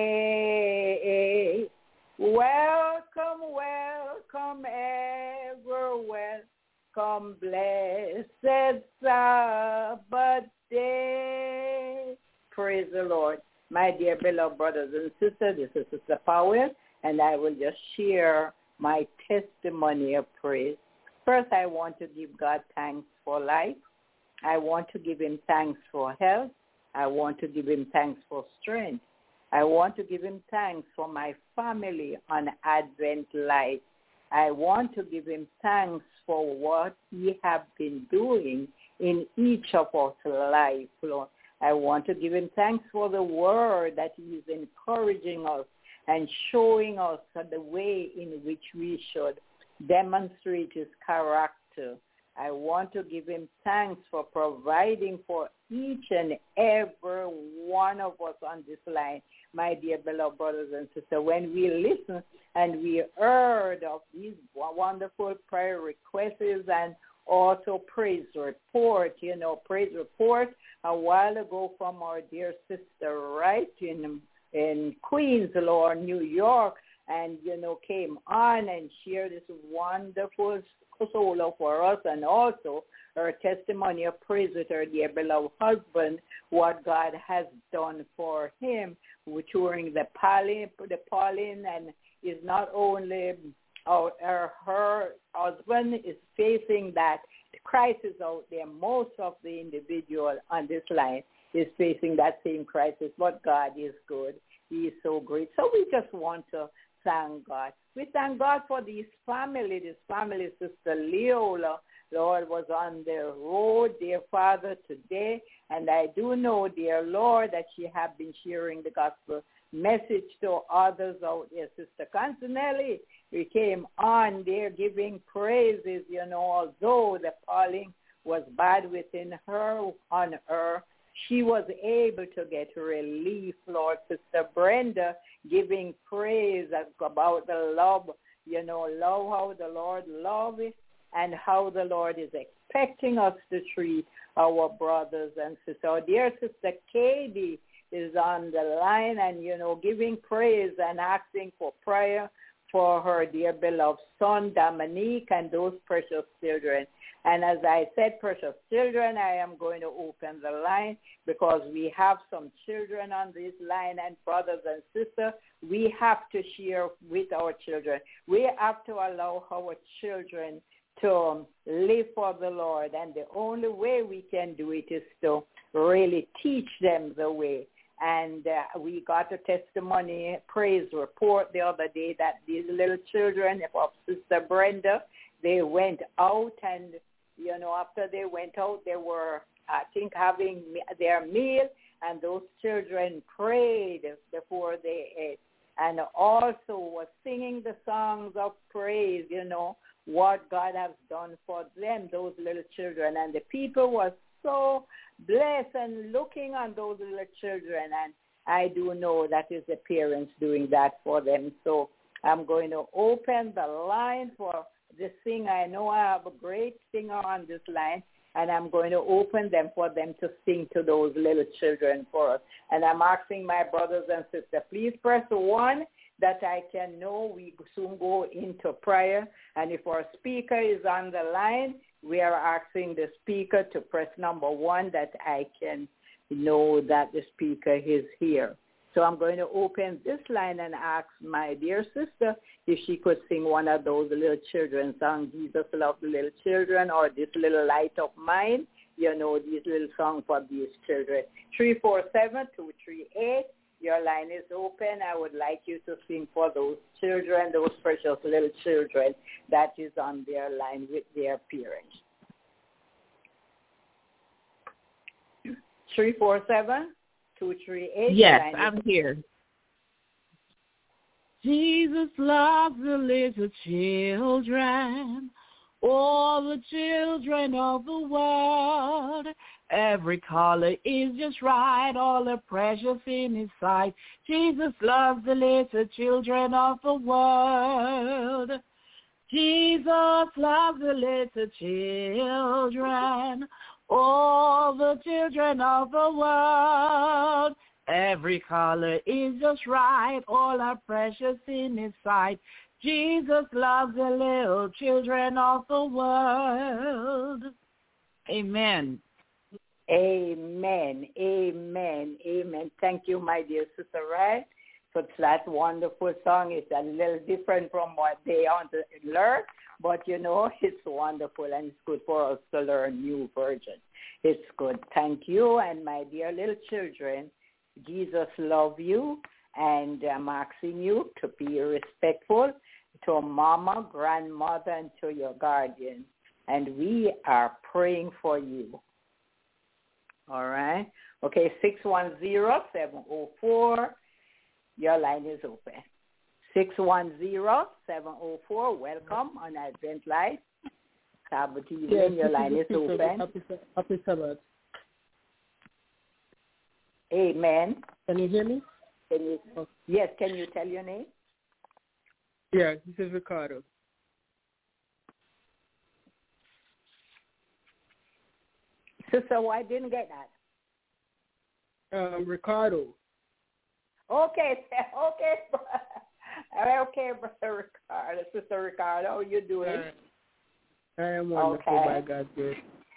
[SPEAKER 1] day. Welcome, welcome, ever welcome, blessed Sabbath day. Praise the Lord. My dear beloved brothers and sisters, this is Sister Powell, and I will just share my testimony of praise. First, I want to give God thanks for life. I want to give him thanks for health. I want to give him thanks for strength. I want to give him thanks for my family on Advent Life. I want to give him thanks for what he has been doing in each of us life, Lord. I want to give him thanks for the word that he is encouraging us and showing us the way in which we should demonstrate his character. I want to give him thanks for providing for each and every one of us on this line, my dear beloved brothers and sisters. When we listen and we heard of these wonderful prayer requests and also praise report a while ago from our dear sister, right, in Queens, Lord, New York, and, came on and shared this wonderful solo for us, and also her testimony of praise with her dear beloved husband, what God has done for him during the pollen, and is not only her husband is facing that crisis out there. Most of the individual on this line is facing that same crisis, but God is good. He is so great. So we just want to thank God. We thank God for this family, Sister Leola, Lord, was on the road, dear Father, today. And I do know, dear Lord, that she has been sharing the gospel message to others out there. Sister Constanelli, we came on there giving praises, although the pollen was bad within her, on her, she was able to get relief, Lord. Sister Brenda giving praise about the love, love how the Lord loves it and how the Lord is expecting us to treat our brothers and sisters. Our dear Sister Katie is on the line and, giving praise and asking for prayer for her dear beloved son, Dominique, and those precious children. And as I said, precious children, I am going to open the line because we have some children on this line, and brothers and sisters, we have to share with our children. We have to allow our children to live for the Lord, and the only way we can do it is to really teach them the way. And we got a testimony, praise report the other day that these little children of Sister Brenda, they went out and, after they went out, they were, I think, having their meal, and those children prayed before they ate and also was singing the songs of praise, what God has done for them, those little children. And the people was so blessed and looking on those little children, and I do know that is the parents doing that for them. So I'm going to open the line for the singer. I know I have a great singer on this line, and I'm going to open them for them to sing to those little children for us. And I'm asking my brothers and sisters, please press 1 that I can know we soon go into prayer. And if our speaker is on the line, we are asking the speaker to press number 1 that I can know that the speaker is here. So I'm going to open this line and ask my dear sister if she could sing one of those little children's songs, Jesus Loves the Little Children, or This Little Light of Mine, these little songs for these children. 347-238 your line is open. I would like you to sing for those children, those precious little children that is on their line with their parents. 347-238.
[SPEAKER 4] Yes, I'm here. Jesus loves the little children, all the children of the world. Every color is just right, all are precious in his sight. Jesus loves the little children of the world. Jesus loves the little children, all the children of the world. Every color is just right, all are precious in his sight. Jesus loves the little children of the world. Amen.
[SPEAKER 1] Amen, amen, amen. Thank you, my dear Sister Wright, for that wonderful song. It's a little different from what they want to learn, but it's wonderful and it's good for us to learn new versions. It's good. Thank you, and my dear little children, Jesus loves you, and I'm asking you to be respectful to mama, grandmother, and to your guardian, and we are praying for you. All right. Okay, 610-704. Your line is open. 610-704. Welcome on Advent Life. Sabbath evening. Yes, your line is open.
[SPEAKER 6] Happy Sabbath.
[SPEAKER 1] Amen.
[SPEAKER 6] Can you hear me?
[SPEAKER 1] Yes. Can you tell your name?
[SPEAKER 6] Yeah, this is Ricardo.
[SPEAKER 1] Sister, I didn't get that.
[SPEAKER 6] Ricardo.
[SPEAKER 1] Okay, Brother Ricardo. Sister Ricardo, how are you doing?
[SPEAKER 6] I am wonderful, by God's grace.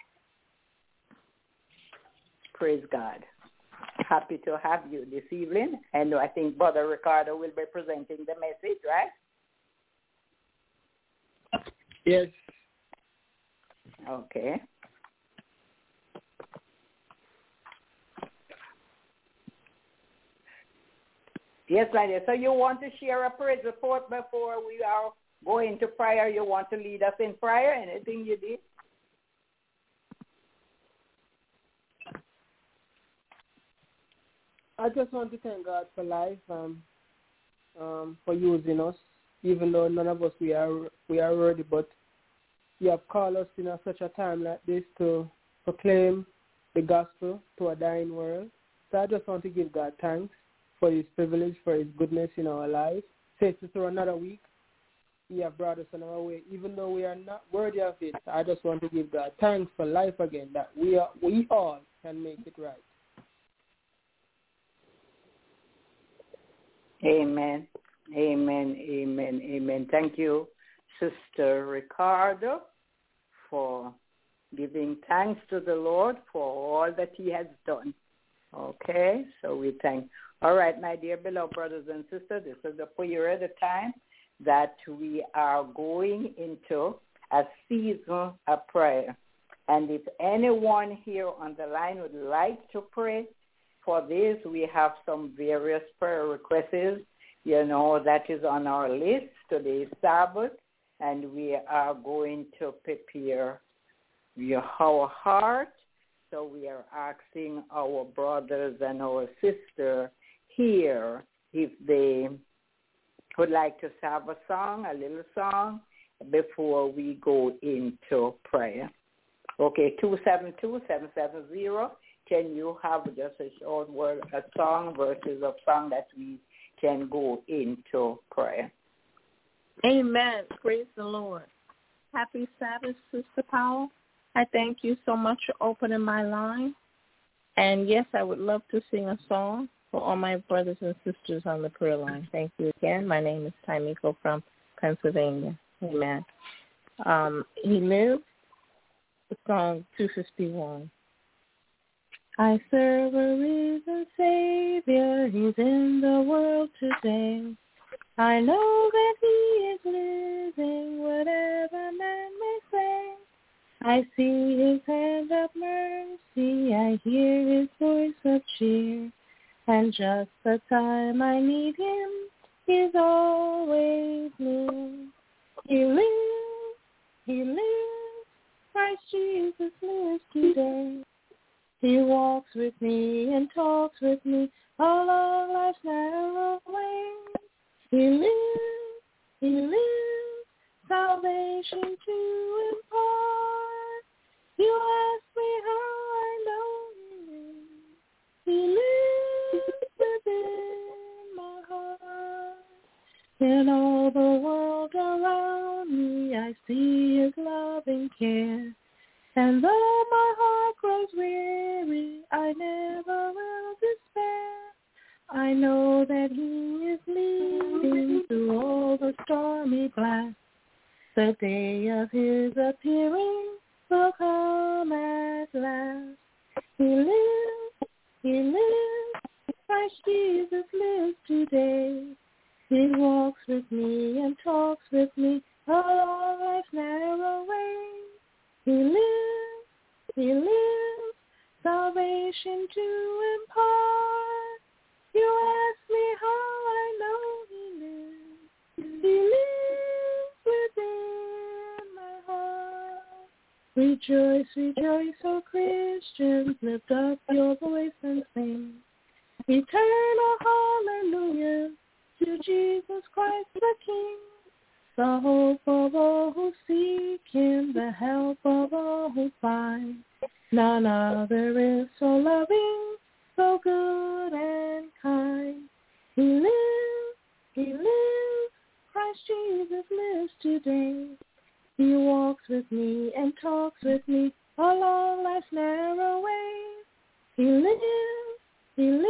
[SPEAKER 1] Praise God. Happy to have you this evening. And I think Brother Ricardo will be presenting the message, right?
[SPEAKER 6] Yes.
[SPEAKER 1] Okay. Yes, Lydia. So you want to share a praise report before we are going to prayer? You want to lead us in prayer? Anything you did?
[SPEAKER 6] I just want to thank God for life, for using us, even though none of us we are worthy, but you have called us in such a time like this to proclaim the gospel to a dying world. So I just want to give God thanks for his privilege, for his goodness in our lives. Say through another week, he has brought us on our way. Even though we are not worthy of it, I just want to give God thanks for life again, that we all can make it right.
[SPEAKER 1] Amen. Amen. Amen. Amen. Thank you, Sister Ricardo, for giving thanks to the Lord for all that he has done. Okay, so we thank. All right, my dear beloved brothers and sisters, this is the period of time that we are going into a season of prayer. And if anyone here on the line would like to pray for this, we have some various prayer requests, that is on our list. Today is Sabbath, and we are going to prepare our heart. So we are asking our brothers and our sisters here if they would like to have a little song, before we go into prayer. Okay, 272-770. Can you have just a short word, a song versus a song that we can go into prayer?
[SPEAKER 7] Amen. Praise the Lord. Happy Sabbath, Sister Powell. I thank you so much for opening my line. And yes, I would love to sing a song for all my brothers and sisters on the prayer line. Thank you again. My name is Taimiko from Pennsylvania. Amen. He lived the song 251. I serve a risen Savior. He's in the world today. I know that he is living, whatever man may say. I see his hand of mercy. I hear his voice of cheer. And just the time I need him, he's always near. He lives, Christ Jesus lives today. He walks with me and talks with me along life's narrow way. He lives, salvation to impart. You ask me how I know he lives. He lives within my heart. In all the world around me, I see his loving care. And though my heart grows weary, I never will despair. I know that he is leading through all the stormy blasts. The day of his appearing will come at last. He lives, Christ Jesus lives today. He walks with me and talks with me along life's narrow way. He lives, salvation to impart. You ask me how I know he lives. He lives within my heart. Rejoice, rejoice, O Christians, lift up your voice and sing. Eternal hallelujah to Jesus Christ the King. The hope of all who seek him, the help of all who find. None other is so loving, so good and kind. He lives, Christ Jesus lives today. He walks with me and talks with me along life's narrow way. He lives,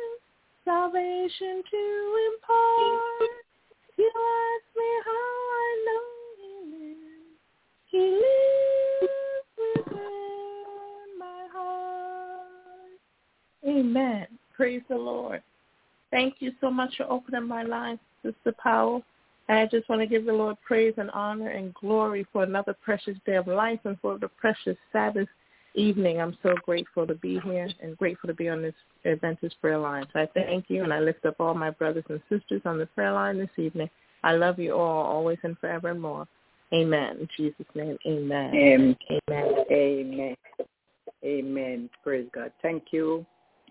[SPEAKER 7] salvation to impart. You ask me how I know he lives. He lives within my heart. Amen. Praise the Lord. Thank you so much for opening my line, Sister Powell. And I just want to give the Lord praise and honor and glory for another precious day of life and for the precious Sabbath evening. I'm so grateful to be here and grateful to be on this Adventist prayer line. So I thank you, and I lift up all my brothers and sisters on the prayer line this evening. I love you all, always and forevermore. Amen. In Jesus' name, amen.
[SPEAKER 1] Amen. Amen. Amen. Praise God. Thank you.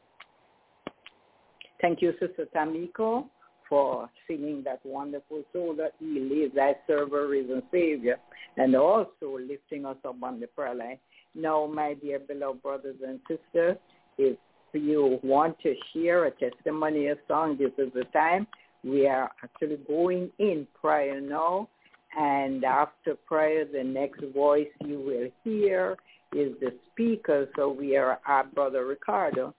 [SPEAKER 1] Thank you, Sister Tamiko, for singing that wonderful song that he lives, I serve a risen Savior, and also lifting us up on the prayer line. Now, my dear beloved brothers and sisters, if you want to share a testimony or song, this is the time. We are actually going in prayer now, and after prayer, the next voice you will hear is the speaker. So we are our brother Ricardo.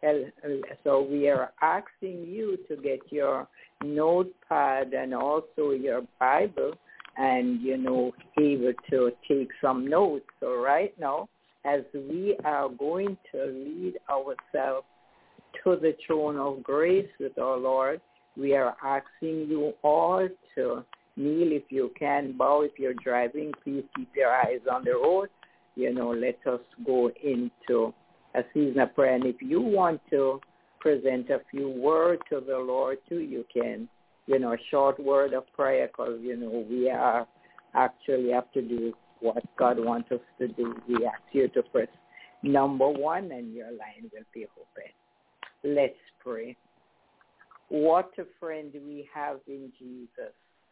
[SPEAKER 1] So we are asking you to get your notepad and also your Bible and, able to take some notes. So right now, as we are going to lead ourselves to the throne of grace with our Lord, we are asking you all to kneel if you can, bow if you're driving. Please keep your eyes on the road. Let us go into a season of prayer. And if you want to present a few words to the Lord too, you can, a short word of prayer, because, we are actually have to do what God wants us to do. We ask you to press number 1 and your line will be open. Let's pray. What a friend we have in Jesus.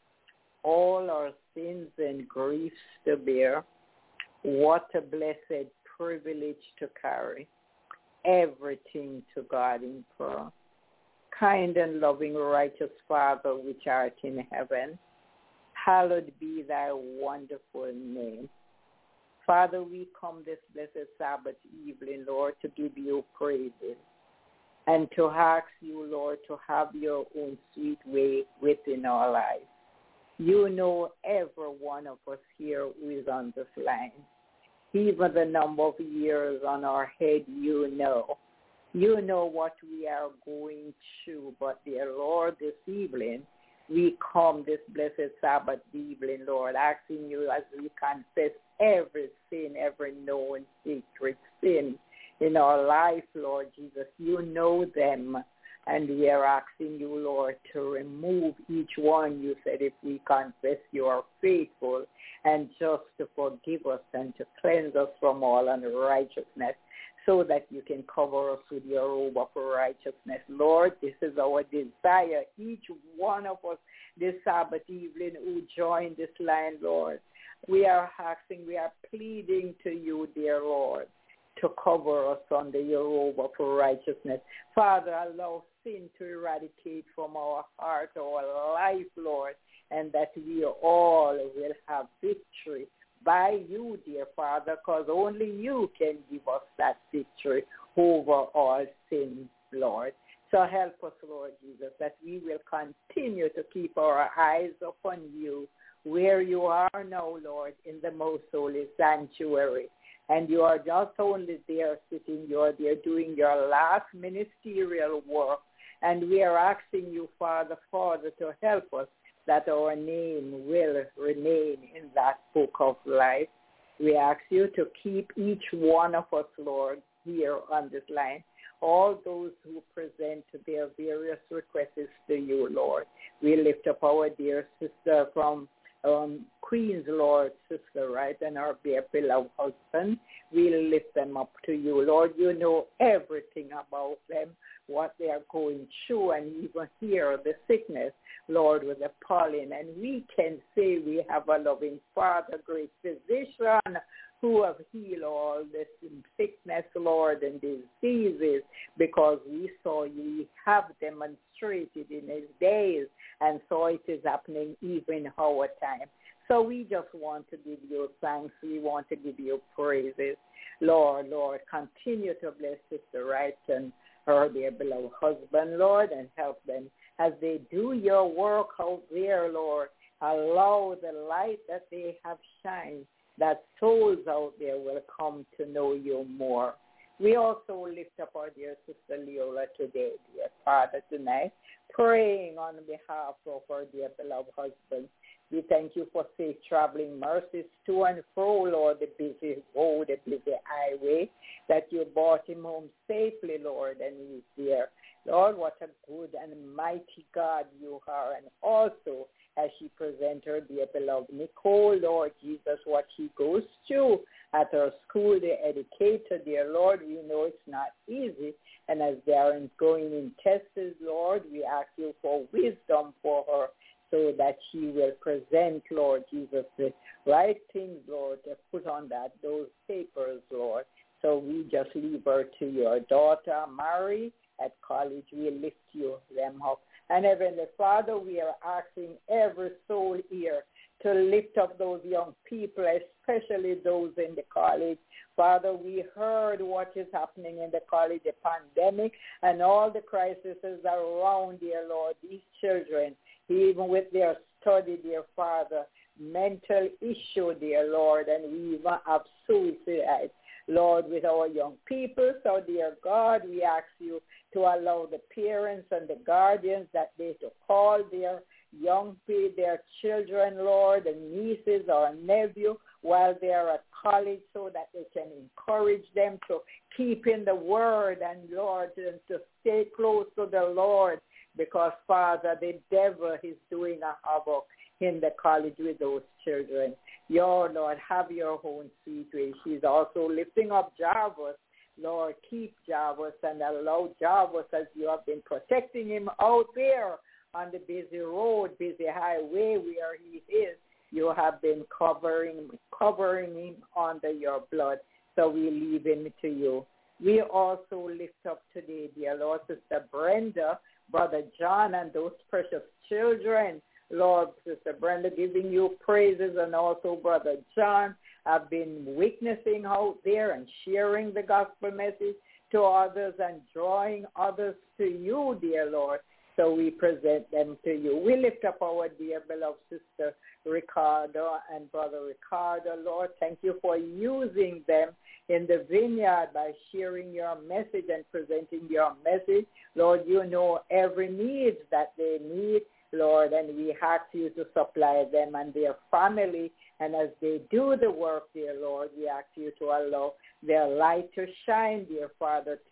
[SPEAKER 1] All our sins and griefs to bear. What a blessed privilege to carry everything to God in prayer. Kind and loving, righteous Father, which art in heaven, hallowed be thy wonderful name. Father, we come this blessed Sabbath evening, Lord, to give you praises and to ask you, Lord, to have your own sweet way within our lives. You know every one of us here who is on this line. Even the number of years on our head, you know. You know what we are going through. But, dear Lord, this evening, we come this blessed Sabbath evening, Lord, asking you as we confess every sin, every known secret sin in our life, Lord Jesus. You know them. And we are asking you, Lord, to remove each one. You said if we confess, you are faithful and just to forgive us and to cleanse us from all unrighteousness, so that you can cover us with your robe of righteousness. Lord, this is our desire. Each one of us this Sabbath evening who joined this line, Lord, we are asking, we are pleading to you, dear Lord, to cover us under your robe of righteousness. Father, allow sin to eradicate from our heart, our life, Lord, and that we all will have victory by you, dear Father, because only you can give us that victory over all sins, Lord. So help us, Lord Jesus, that we will continue to keep our eyes upon you, where you are now, Lord, in the most holy sanctuary. And you are just only there sitting, you are there doing your last ministerial work. And we are asking you, Father, to help us that our name will remain in that book of life. We ask you to keep each one of us, Lord, here on this line. All those who present their various requests to you, Lord. We lift up our dear sister from Queens, Lord, sister, right, and our dear beloved husband. We lift them up to you, Lord. You know everything about them, what they are going through, and even hear the sickness, Lord, with the pollen. And we can say we have a loving Father, great physician, who have healed all this sickness, Lord, and diseases, because we saw you have demonstrated in his days, and so it is happening even in our time. So we just want to give you thanks. We want to give you praises. Lord, continue to bless Sister Wright and her dear beloved husband, Lord, and help them as they do your work out there, Lord. Allow the light that they have shined, that souls out there will come to know you more. We also lift up our dear Sister Leola today, dear Father, tonight, praying on behalf of our dear beloved husband. We thank you for safe traveling mercies to and fro, Lord, the busy road, the busy highway, that you brought him home safely, Lord, and he's there. Lord, what a good and mighty God you are, and also as she presents her dear beloved Nicole, Lord Jesus, what she goes through at her school, the educator, dear Lord, we know it's not easy. And as they are going in tests, Lord, we ask you for wisdom for her so that she will present, Lord Jesus, the right things, Lord, to put on those papers, Lord. So we just leave her to your daughter, Mary, at college. We lift them up. And Heavenly Father, we are asking every soul here to lift up those young people, especially those in the college. Father, we heard what is happening in the college, the pandemic, and all the crises around, dear Lord, these children, even with their study, dear Father, mental issue, dear Lord, and we even have suicide, Lord, with our young people. So, dear God, we ask you to allow the parents and the guardians that they to call their young people, their children, Lord, and nieces or nephew while they are at college, so that they can encourage them to keep in the word and, Lord, and to stay close to the Lord, because, Father, the devil is doing a havoc in the college with those children. Your Lord, have your own sweet way. She's also lifting up Jarvis. Lord, keep Jarvis and allow Jarvis, as you have been protecting him out there on the busy road, busy highway where he is. You have been covering him under your blood. So we leave him to you. We also lift up today, dear Lord, Sister Brenda, Brother John, and those precious children. Lord, Sister Brenda, giving you praises, and also Brother John have been witnessing out there and sharing the gospel message to others and drawing others to you, dear Lord. So we present them to you. We lift up our dear beloved Sister Ricardo and Brother Ricardo, Lord. Thank you for using them in the vineyard by sharing your message and presenting your message. Lord, you know every need that they need, Lord, and we ask you to supply them and their family. And as they do the work, dear Lord, we ask you to allow their light to shine, dear Father, to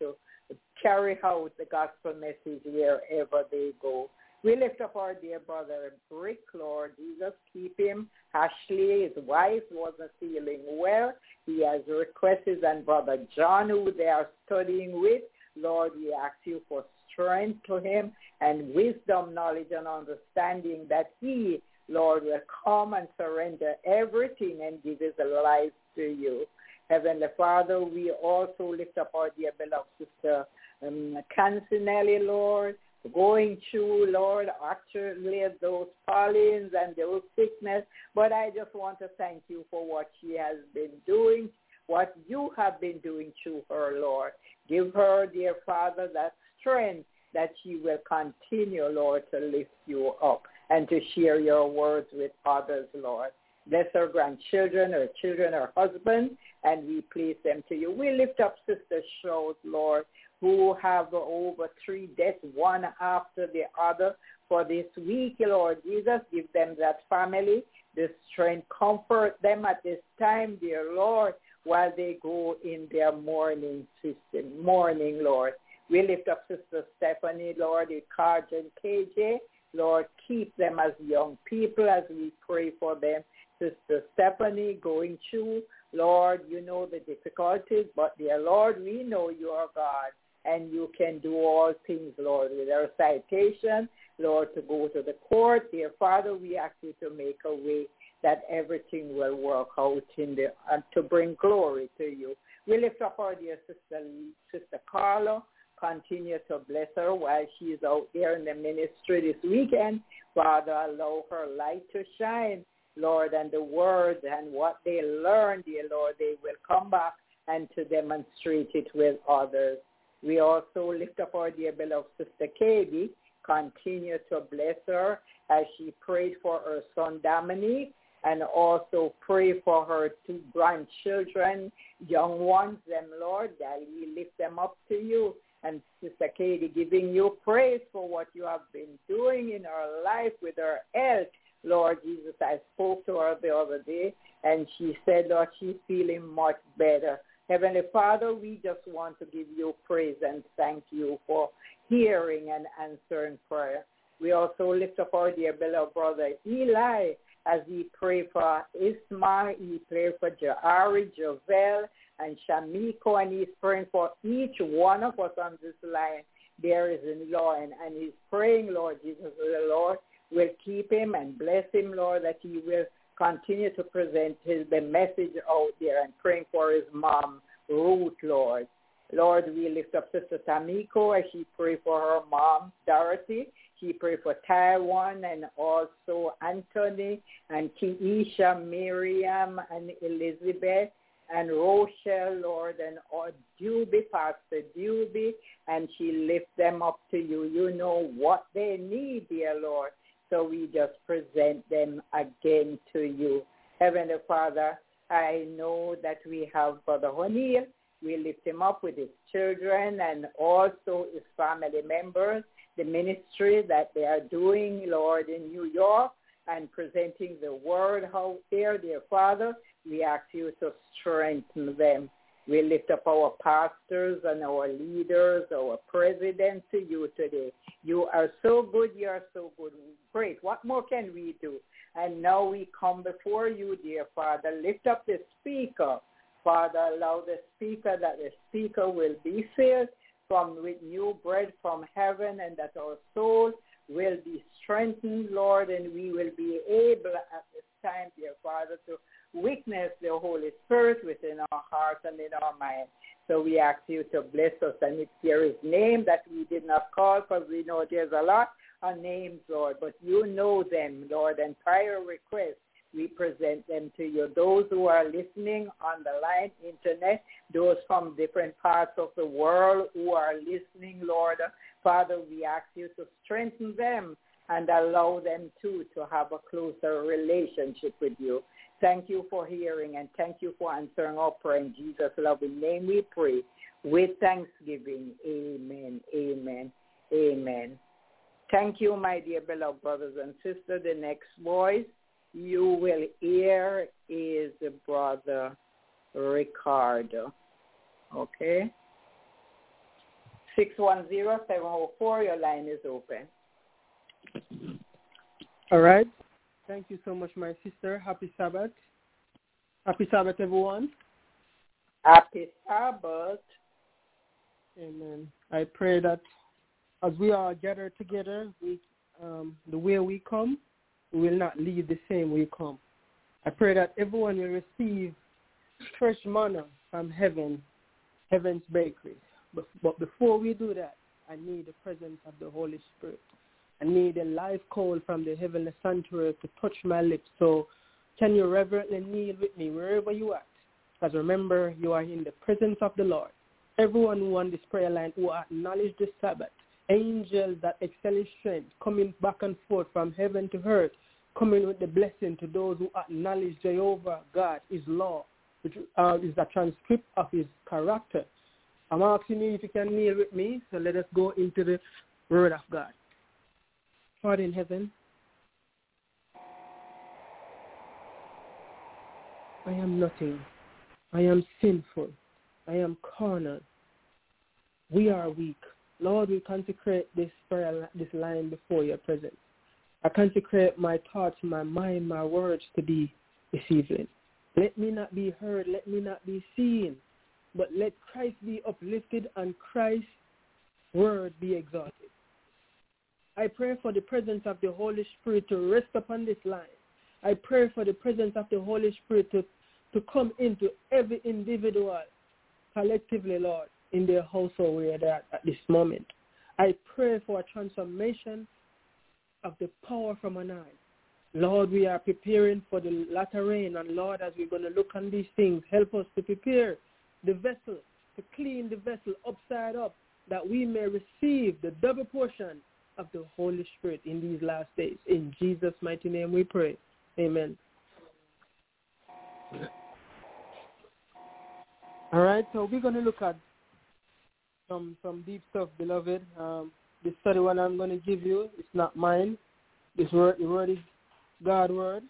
[SPEAKER 1] carry out the gospel message wherever they go. We lift up our dear brother Brick, Lord Jesus. Keep him. Ashley, his wife, wasn't feeling well. He has requests, and Brother John, who they are studying with. Lord, we ask you for strength to him and wisdom, knowledge, and understanding that he, Lord, will come and surrender everything and give his life to you. Heavenly Father, we also lift up our dear beloved sister Cancinelli, Lord, going through, Lord, actually those fallings and those sickness. But I just want to thank you for what she has been doing, what you have been doing through her, Lord. Give her, dear Father, that strength that she will continue, Lord, to lift you up and to share your words with others, Lord. Bless her grandchildren, her children, her husband, and we place them to you. We lift up Sister Schultz, Lord, who have over 3 deaths, one after the other, for this week, Lord Jesus. Give them that family, the strength. Comfort them at this time, dear Lord, while they go in their mourning, Lord. We lift up Sister Stephanie, Lord, Carj and KJ. Lord, keep them as young people as we pray for them. Sister Stephanie going through, Lord, you know the difficulties, but dear Lord, we know you are God and you can do all things, Lord, with our citation, Lord, to go to the court. Dear Father, we ask you to make a way that everything will work out to bring glory to you. We lift up our dear Sister Carla. Continue to bless her while she is out there in the ministry this weekend. Father, allow her light to shine, Lord, and the word and what they learn, dear Lord, they will come back and to demonstrate it with others. We also lift up our dear beloved Sister Katie. Continue to bless her as she prayed for her son Dominique, and also pray for her 2 grandchildren, young ones, them, Lord, that we lift them up to you. And Sister Katie, giving you praise for what you have been doing in her life with her health. Lord Jesus, I spoke to her the other day, and she said, Lord, she's feeling much better. Heavenly Father, we just want to give you praise and thank you for hearing and answering prayer. We also lift up our dear beloved brother Eli as he pray for Isma, he pray for Jahari, Jovel, and Shamiko, and he's praying for each one of us on this line. There is in Lord, and he's praying, Lord Jesus, the Lord will keep him and bless him, Lord, that he will continue to present the message out there, and praying for his mom, Ruth, Lord. Lord, we lift up Sister Tamiko as she pray for her mom, Dorothy. She pray for Taiwan and also Anthony and Keisha, Miriam, and Elizabeth, and Rochelle, Lord, and Dewby, Pastor Dewby, and she lift them up to you. You know what they need, dear Lord. So we just present them again to you. Heavenly Father, I know that we have Brother O'Neill. We lift him up with his children and also his family members, the ministry that they are doing, Lord, in New York, and presenting the word out there, dear Father. We ask you to strengthen them. We lift up our pastors and our leaders, our president to you today. You are so good. You are so good. Great. What more can we do? And now we come before you, dear Father. Lift up the speaker. Father, allow the speaker that the speaker will be filled with new bread from heaven, and that our soul will be strengthened, Lord, and we will be able at this time, dear Father, to witness the Holy Spirit within our hearts and in our minds. So we ask you to bless us, and if there is name that we did not call, because we know there's a lot of names, Lord, but you know them, Lord, and prior requests, we present them to you. Those who are listening on the line, internet, those from different parts of the world who are listening, Lord, Father, we ask you to strengthen them and allow them too to have a closer relationship with you. Thank you for hearing, and thank you for answering our prayer. In Jesus' loving name we pray with thanksgiving. Amen, amen, amen. Thank you, my dear beloved brothers and sisters. The next voice you will hear is Brother Ricardo. Okay? 610-704, your line is open.
[SPEAKER 6] All right. Thank you so much, my sister. Happy Sabbath. Happy Sabbath, everyone.
[SPEAKER 1] Happy Sabbath.
[SPEAKER 6] Amen. I pray that as we are gathered together, the way we come, we will not leave the same way we come. I pray that everyone will receive fresh manna from heaven, heaven's bakery. But before we do that, I need the presence of the Holy Spirit. I need a live call from the heavenly sanctuary to touch my lips. So can you reverently kneel with me wherever you are? Because remember, you are in the presence of the Lord. Everyone who on this prayer line who acknowledge the Sabbath, angels that excel in strength, coming back and forth from heaven to earth, coming with the blessing to those who acknowledge Jehovah God, his law, which is a transcript of his character. I'm asking you if you can kneel with me, so let us go into the word of God. Father in heaven, I am nothing. I am sinful. I am carnal. We are weak. Lord, we consecrate this prayer, this line before your presence. I consecrate my thoughts, my mind, my words to thee this evening. Let me not be heard. Let me not be seen. But let Christ be uplifted and Christ's word be exalted. I pray for the presence of the Holy Spirit to rest upon this line. I pray for the presence of the Holy Spirit to come into every individual collectively, Lord, in their household where they are at this moment. I pray for a transformation of the power from on high. Lord, we are preparing for the latter rain, and Lord, as we're going to look on these things, help us to prepare the vessel, to clean the vessel upside up, that we may receive the double portion of the Holy Spirit in these last days. In Jesus' mighty name we pray. Amen. All right, so we're going to look at some deep stuff, beloved. The study one I'm going to give you, it's not mine. The word is God's word.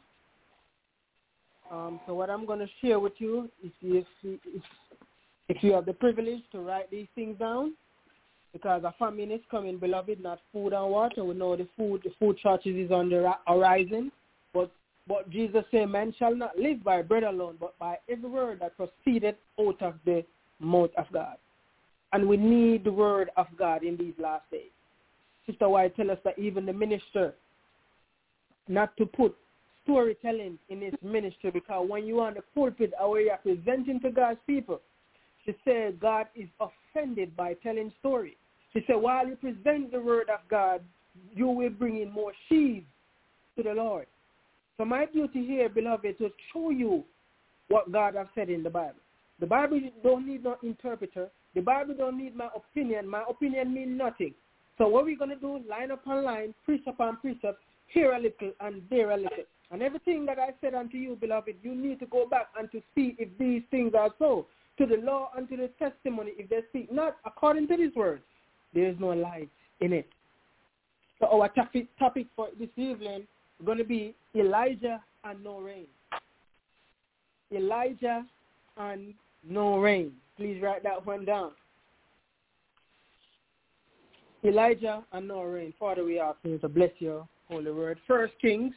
[SPEAKER 6] So what I'm going to share with you is if you have the privilege to write these things down, because a famine is coming, beloved, not food and water. We know the food shortage is on the horizon. But Jesus said, man shall not live by bread alone, but by every word that proceeded out of the mouth of God. And we need the word of God in these last days. Sister White tell us that even the minister, not to put storytelling in his ministry, because when you are on the pulpit or you are presenting to God's people, she said God is offended by telling stories. She said while you present the word of God, you will bring in more sheaves to the Lord. So my duty here, beloved, is to show you what God has said in the Bible. The Bible don't need no interpreter. The Bible don't need my opinion. My opinion means nothing. So what we're going to do, line upon line, precept upon precept, here a little and there a little. And everything that I said unto you, beloved, you need to go back and to see if these things are so. To the law and to the testimony, if they speak not according to this word, there is no light in it. So our topic for this evening is going to be Elijah and no rain. Elijah and no rain. Please write that one down. Elijah and no rain. Father, we ask you to bless your holy word. 1 Kings,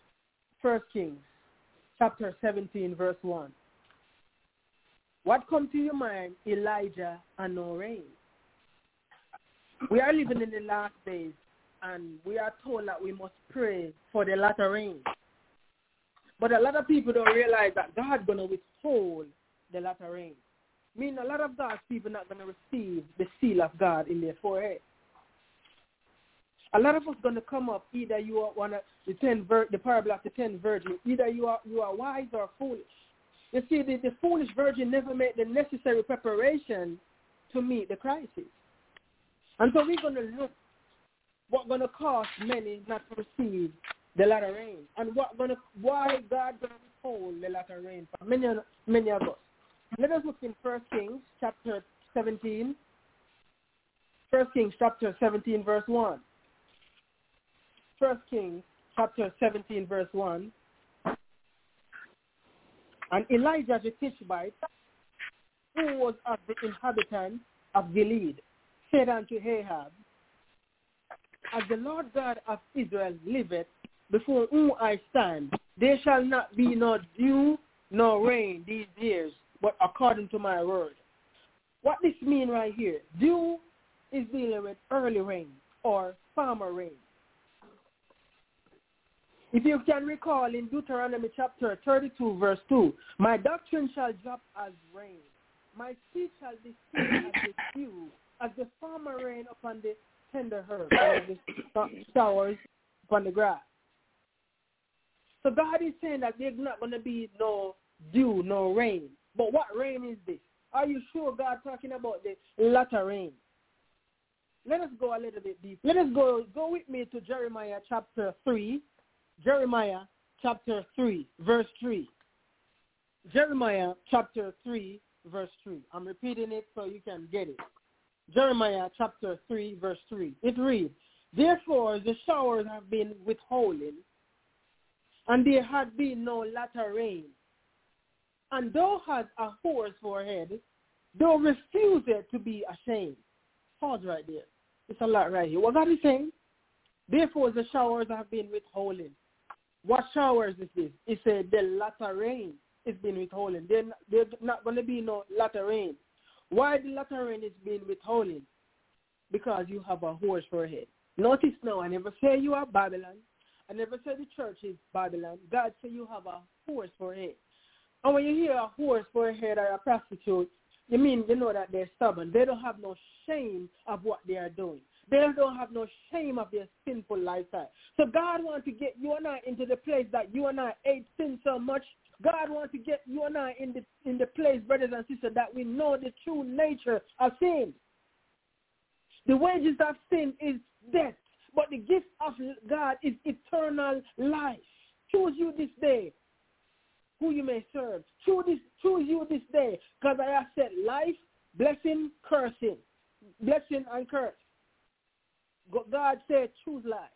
[SPEAKER 6] chapter 17, verse 1. What comes to your mind, Elijah and no rain? We are living in the last days, and we are told that we must pray for the latter rain. But a lot of people don't realize that God's going to withhold the latter rain. I mean, a lot of God's people are not going to receive the seal of God in their forehead. A lot of us going to come up, either you are one of the parable of the 10 virgins, either you are wise or foolish. You see, the foolish virgin never made the necessary preparation to meet the crisis. And so we're going to look what's going to cause many not to receive the latter rain, and why God going to withhold the latter rain for many of us. Let us look in 1 Kings chapter 17. 1 Kings chapter 17 verse 1. 1 Kings chapter 17 verse 1. And Elijah the Tishbite, who was of the inhabitants of Gilead, said unto Ahab, as the Lord God of Israel liveth, before whom I stand, there shall not be no dew nor rain these years, but according to my word. What this mean right here? Dew is dealing with early rain or farmer rain. If you can recall in Deuteronomy chapter 32, verse 2, my doctrine shall drop as rain. My speech shall be seen as the dew, as the farmer rain upon the tender herb, and the showers upon the grass. So God is saying that there's not going to be no dew, no rain. But what rain is this? Are you sure God talking about the latter rain? Let us go a little bit deep. Let us go with me to Jeremiah chapter 3. Jeremiah chapter 3, verse 3. Jeremiah chapter 3, verse 3. I'm repeating it so you can get it. Jeremiah chapter 3, verse 3. It reads, therefore the showers have been withholding, and there had been no latter rain. And thou hast a horse forehead, thou refusest to be ashamed. Pause right there. It's a lot right here. What God is saying? Therefore the showers have been withholding. What showers is this? It said the latter rain is being withholding. There's not going to be no latter rain. Why the latter rain is being withholding? Because you have a horse forehead. Notice now, I never say you are Babylon. I never said the church is Babylon. God said you have a horse forehead. And when you hear a horse forehead or a prostitute, you know that they're stubborn. They don't have no shame of what they are doing. They don't have no shame of their sinful lifestyle. So God wants to get you and I into the place that you and I hate sin so much. God wants to get you and I in the place, brothers and sisters, that we know the true nature of sin. The wages of sin is death, but the gift of God is eternal life. Choose you this day who you may serve. Choose you this day, because I have said life, blessing, cursing. Blessing and curse. God said choose life.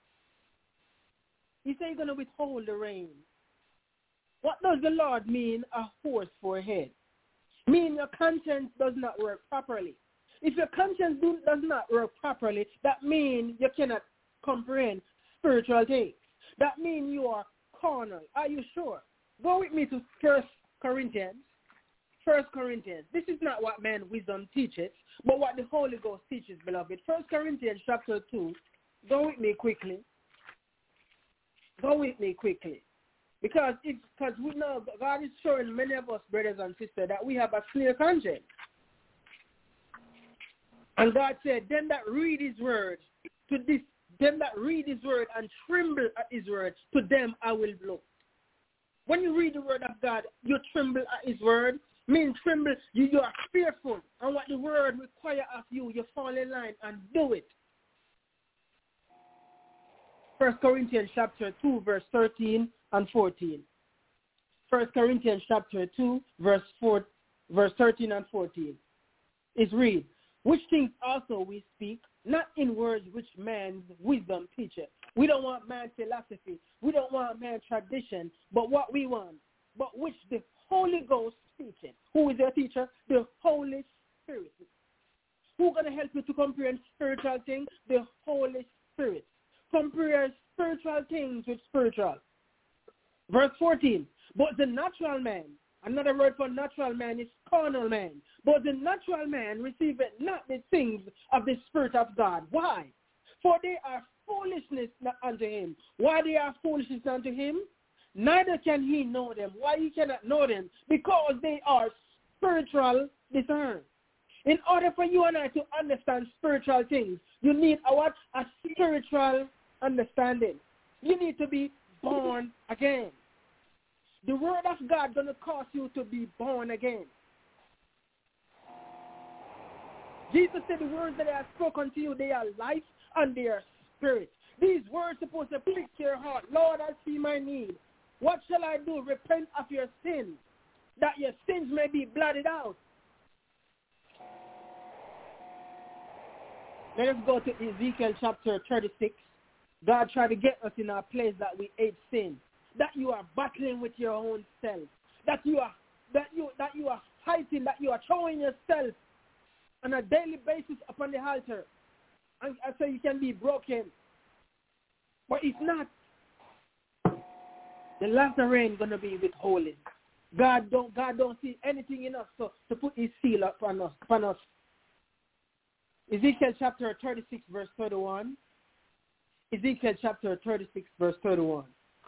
[SPEAKER 6] He said he's going to withhold the rain. What does the Lord mean a horse for a head? Mean your conscience does not work properly. If your conscience does not work properly, that means you cannot comprehend spiritual things. That means you are carnal. Are you sure? Go with me to 1 Corinthians. 1 Corinthians. This is not what man wisdom teaches, but what the Holy Ghost teaches, beloved. 1 Corinthians chapter 2. Go with me quickly. Go with me quickly. Because we know God is showing many of us, brothers and sisters, that we have a clear conscience. And God said, them that read his word, them that read his word and tremble at his word, to them I will blow. When you read the word of God, you tremble at his word. Means tremble, you are fearful. And what the word requires of you, you fall in line and do it. 1 Corinthians chapter 2, verse 13 and 14. 1 Corinthians chapter 2, verse 13 and 14. Is read, which things also we speak, not in words which man's wisdom teacheth. We don't want man's philosophy. We don't want man's tradition. But what we want, but which the Holy Ghost teaching. Who is your teacher? The Holy Spirit. Who's going to help you to comprehend spiritual things? The Holy Spirit. Compare spiritual things with spiritual. Verse 14. But the natural man, another word for natural man is carnal man. But the natural man receiveth not the things of the Spirit of God. Why? For they are foolishness unto him. Why they are foolishness unto him? Neither can he know them. Why he cannot know them? Because they are spiritual discerned. In order for you and I to understand spiritual things, you need a spiritual understanding. You need to be born again. The word of God is going to cause you to be born again. Jesus said the words that I have spoken to you, they are life and they are spirit. These words are supposed to prick your heart. Lord, I see my need. What shall I do? Repent of your sins, that your sins may be blotted out. Let us go to Ezekiel chapter 36. God tried to get us in our place that we hate sin, that you are battling with your own self, that you are fighting, that you are throwing yourself on a daily basis upon the altar. And I say you can be broken. But if not, the latter rain going to be withholding. God don't see anything in us to put his seal upon us. Ezekiel chapter 36 verse 31. Ezekiel chapter 36 verse 31.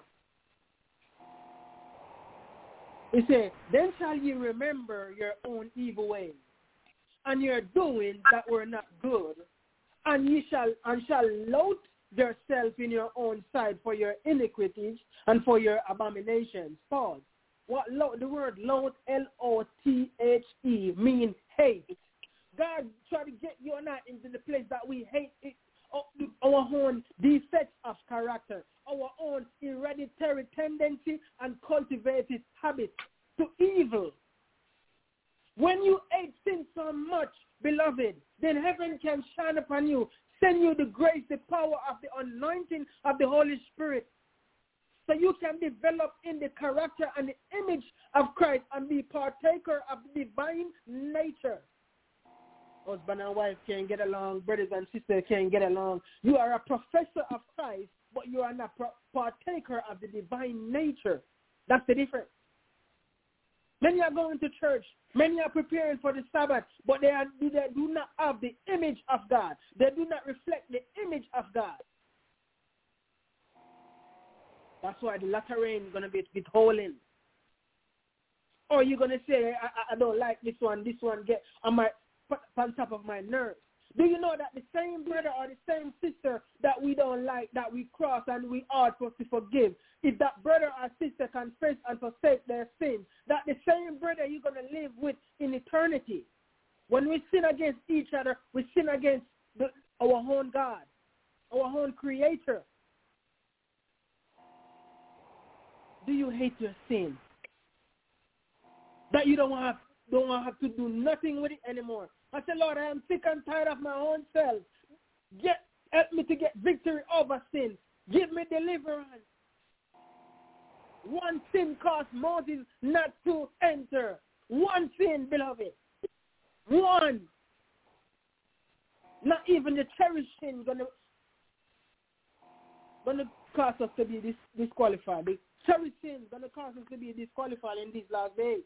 [SPEAKER 6] It says, then shall ye remember your own evil ways, and your doings that were not good, and ye shall loathe yourself in your own sight for your iniquities and for your abominations. Pause. The word loathe, L-O-T-H-E, mean hate. God try to get you and I into the place that we hate it, our own defects of character, our own hereditary tendency and cultivated habits to evil. When you hate sin so much, beloved, then heaven can shine upon you, send you the grace, the power of the anointing of the Holy Spirit, so you can develop in the character and the image of Christ and be partaker of the divine nature. Husband and wife can't get along, brothers and sisters can't get along. You are a professor of Christ, but you are not partaker of the divine nature. That's the difference. Many are going to church. Many are preparing for the Sabbath, but they do not have the image of God. They do not reflect the image of God. That's why the latter rain is going to be withholding. Or you're going to say, I don't like this one get on top of my nerves. Do you know that the same brother or the same sister that we don't like, that we cross and we are supposed to forgive, if that brother or sister confess and forsake their sins, that the same brother you're going to live with in eternity. When we sin against each other, we sin against our own God, our own Creator. Do you hate your sin? That you don't have to do nothing with it anymore. I said, Lord, I am sick and tired of my own self. Help me to get victory over sin. Give me deliverance. One sin caused Moses not to enter. One sin, beloved. One. Not even the cherished sin gonna cause us to be disqualified. The cherished sin gonna cause us to be disqualified in these last days.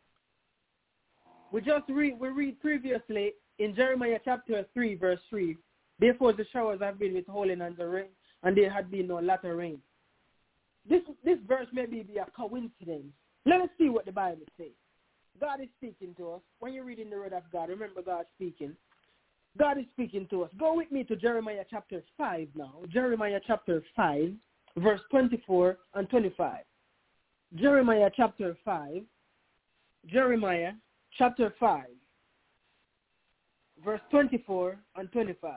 [SPEAKER 6] We read previously in Jeremiah chapter 3, verse 3, therefore the showers have been withholding and the rain, and there had been no latter rain. This verse may be a coincidence. Let us see what the Bible says. God is speaking to us. When you're reading the word of God, remember God speaking. God is speaking to us. Go with me to Jeremiah chapter 5 now. Jeremiah chapter 5, verse 24 and 25. Jeremiah chapter 5. Jeremiah chapter 5, verse 24 and 25.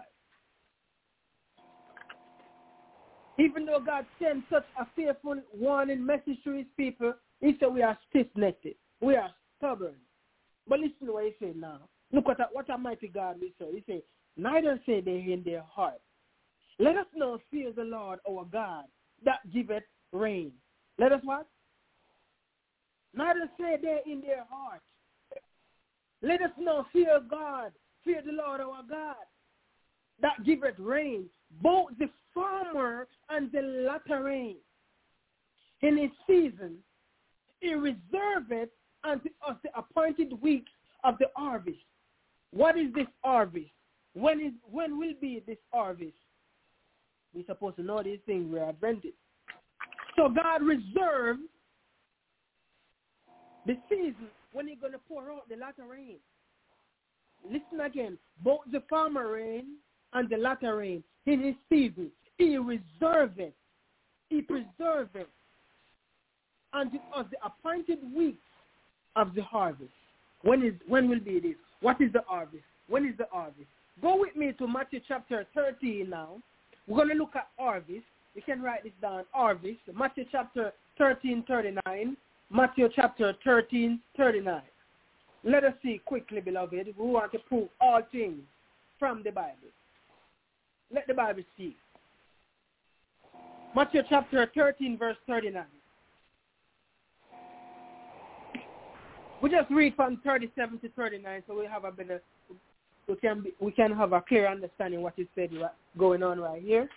[SPEAKER 6] Even though God sent such a fearful warning message to his people, he said we are stiff-necked. We are stubborn. But listen to what he said now. Look what a mighty God we serve. He said, neither say they in their heart, let us now fear the Lord our God that giveth rain. Let us what? Neither say they in their heart, let us now fear God, fear the Lord our God, that giveth rain, both the former and the latter rain. In his season, he reserveth unto us the appointed weeks of the harvest. What is this harvest? When will be this harvest? We're supposed to know these things. We are advented. So God reserved the season when he's going to pour out the latter rain. Listen again. Both the former rain and the latter rain in his season, he reserved it. He preserved it unto us the appointed weeks of the harvest. When will be this? What is the harvest? When is the harvest? Go with me to Matthew chapter 13 now. We're going to look at harvest. You can write this down. Harvest. Matthew chapter 13:39. Matthew chapter 13:39. Let us see quickly, beloved. We want to prove all things from the Bible. Let the Bible speak. Matthew chapter 13, verse 39. We just read from 37 to 39, so we have a better we can have a clear understanding what is said going on right here.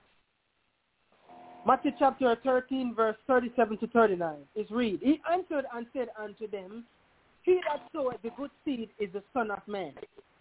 [SPEAKER 6] Matthew chapter 13, verse 37 to 39 is read. He answered and said unto them, He that soweth the good seed is the Son of Man.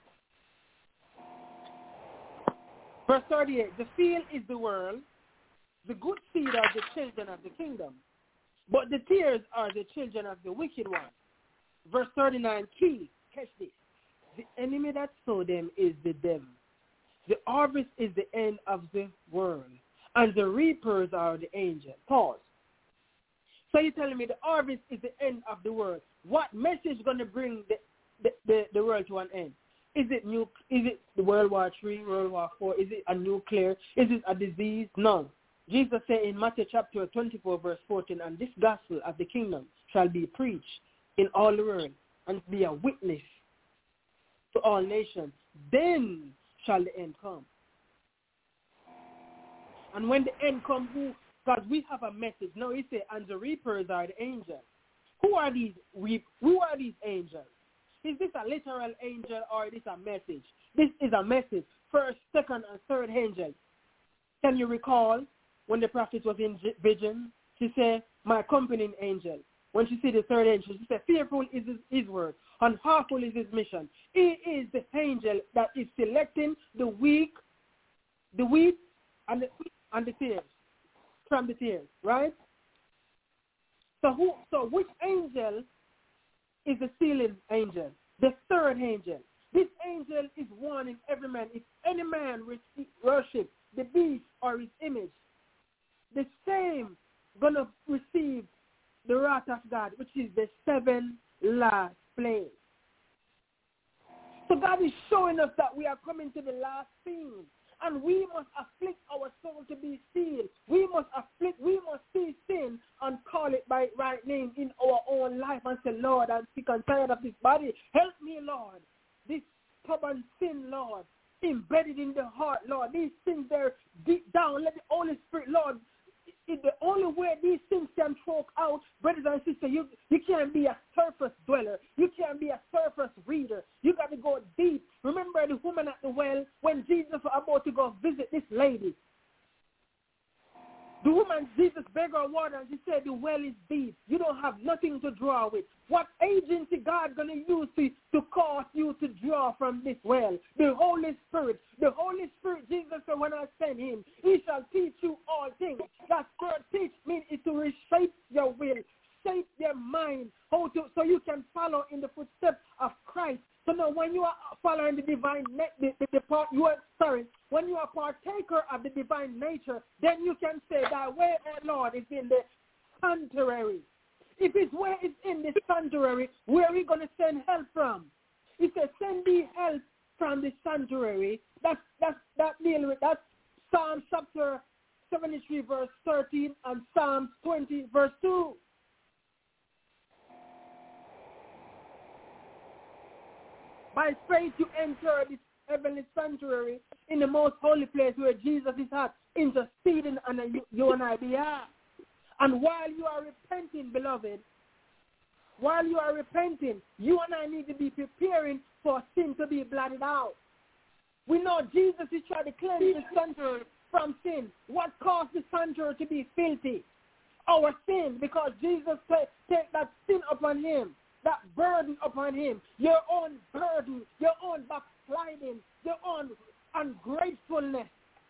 [SPEAKER 6] Verse 38, the field is the world, the good seed are the children of the kingdom, but the tares are the children of the wicked one. Verse 39, key, catch this. The enemy that sowed them is the devil. The harvest is the end of the world, and the reapers are the angels. Pause. So you're telling me the harvest is the end of the world. What message is going to bring the world to an end? Is it the World War III, World War IV? Is it a nuclear? Is it a disease? No. Jesus said in Matthew chapter 24, verse 14, and this gospel of the kingdom shall be preached in all the world and be a witness to all nations. Then shall the end come. And when the end comes, because we have a message. Now he said, and the reapers are the angels. Who are these angels? Is this a literal angel or is this a message? This is a message. First, second, and third angel. Can you recall when the prophet was in vision? She said, my accompanying angel. When she see the third angel, she said, fearful is his word, and harmful is his mission. He is the angel that is selecting the wheat, and the tares, from the tares, right? So which angel is the sealing angel? The third angel. This angel is warning every man. If any man worship the beast or his image, the same gonna receive the wrath of God, which is the 7 last plagues. So God is showing us that we are coming to the last scene. And we must afflict our soul to be sealed. We must see sin and call it by right name in our own life and say, Lord, I'm sick and tired of this body. Help me, Lord. This stubborn sin, Lord, embedded in the heart, Lord. These things there deep down. Let the Holy Spirit, Lord, it's the only way these things can choke out, brothers and sisters. You can't be a surface dweller. You can't be a surface reader. You got to go deep. Remember the woman at the well when Jesus was about to go visit this lady. The woman, Jesus begged her water, and she said, the well is deep. You don't have nothing to draw with. What agency God going to use to cause you to draw from this well? The Holy Spirit. The Holy Spirit, Jesus said, when I send him, he shall teach you all things. That word teach means is to reshape your will, shape your mind, so you can follow in the footsteps of Christ. So now when you are following the divine, when you are partaker of the divine nature, then you can say, thy way, O Lord, is in the sanctuary. If his way is in the sanctuary, where are we going to send help from? He says, send thee help from the sanctuary. That's Psalm chapter 73, verse 13, and Psalm 20, verse 2. By faith you enter this heavenly sanctuary in the most holy place where Jesus is at, interceding on you and I behalf. And while you are repenting, beloved, you and I need to be preparing for sin to be blotted out. We know Jesus is trying to cleanse the sanctuary from sin. What caused the sanctuary to be filthy? Our sin, because Jesus take that sin upon him. That burden upon him, your own burden, your own backsliding, your own ungratefulness.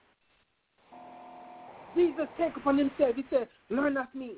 [SPEAKER 6] Jesus take upon himself. He said, learn of me.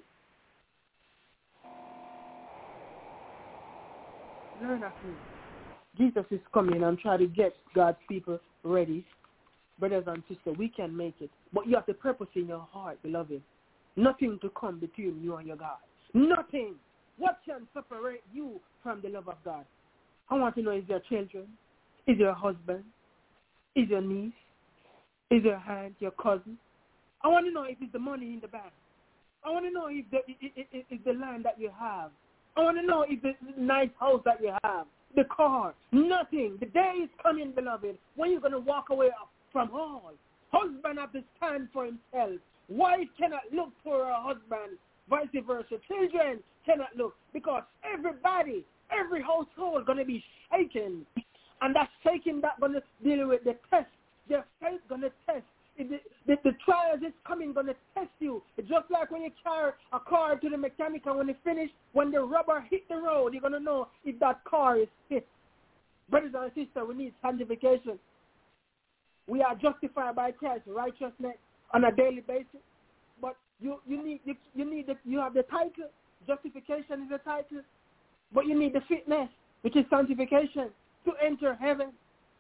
[SPEAKER 6] Learn of me. Jesus is coming and try to get God's people ready. Brothers and sisters, we can make it. But you have the purpose in your heart, beloved. Nothing to come between you and your God. Nothing. What can separate you from the love of God? I want to know, is your children? Is your husband? Is your niece? Is your aunt, your cousin? I want to know if it's the money in the bank. I want to know if it's the land that you have. I want to know if it's the nice house that you have, the car. Nothing. The day is coming, beloved, when you're going to walk away from all. Husband has to stand for himself. Wife cannot look for her husband. Vice versa. Children cannot look, because every household is going to be shaken. And that shaking that's going to deal with the test. Their faith going to test. The trials is coming going to test you. It's just like when you carry a car to the mechanic and when you finish, when the rubber hit the road, you're going to know if that car is fit. Brothers and sisters, we need sanctification. We are justified by Christ's righteousness on a daily basis. But you have the title. Justification is the title. But you need the fitness, which is sanctification, to enter heaven.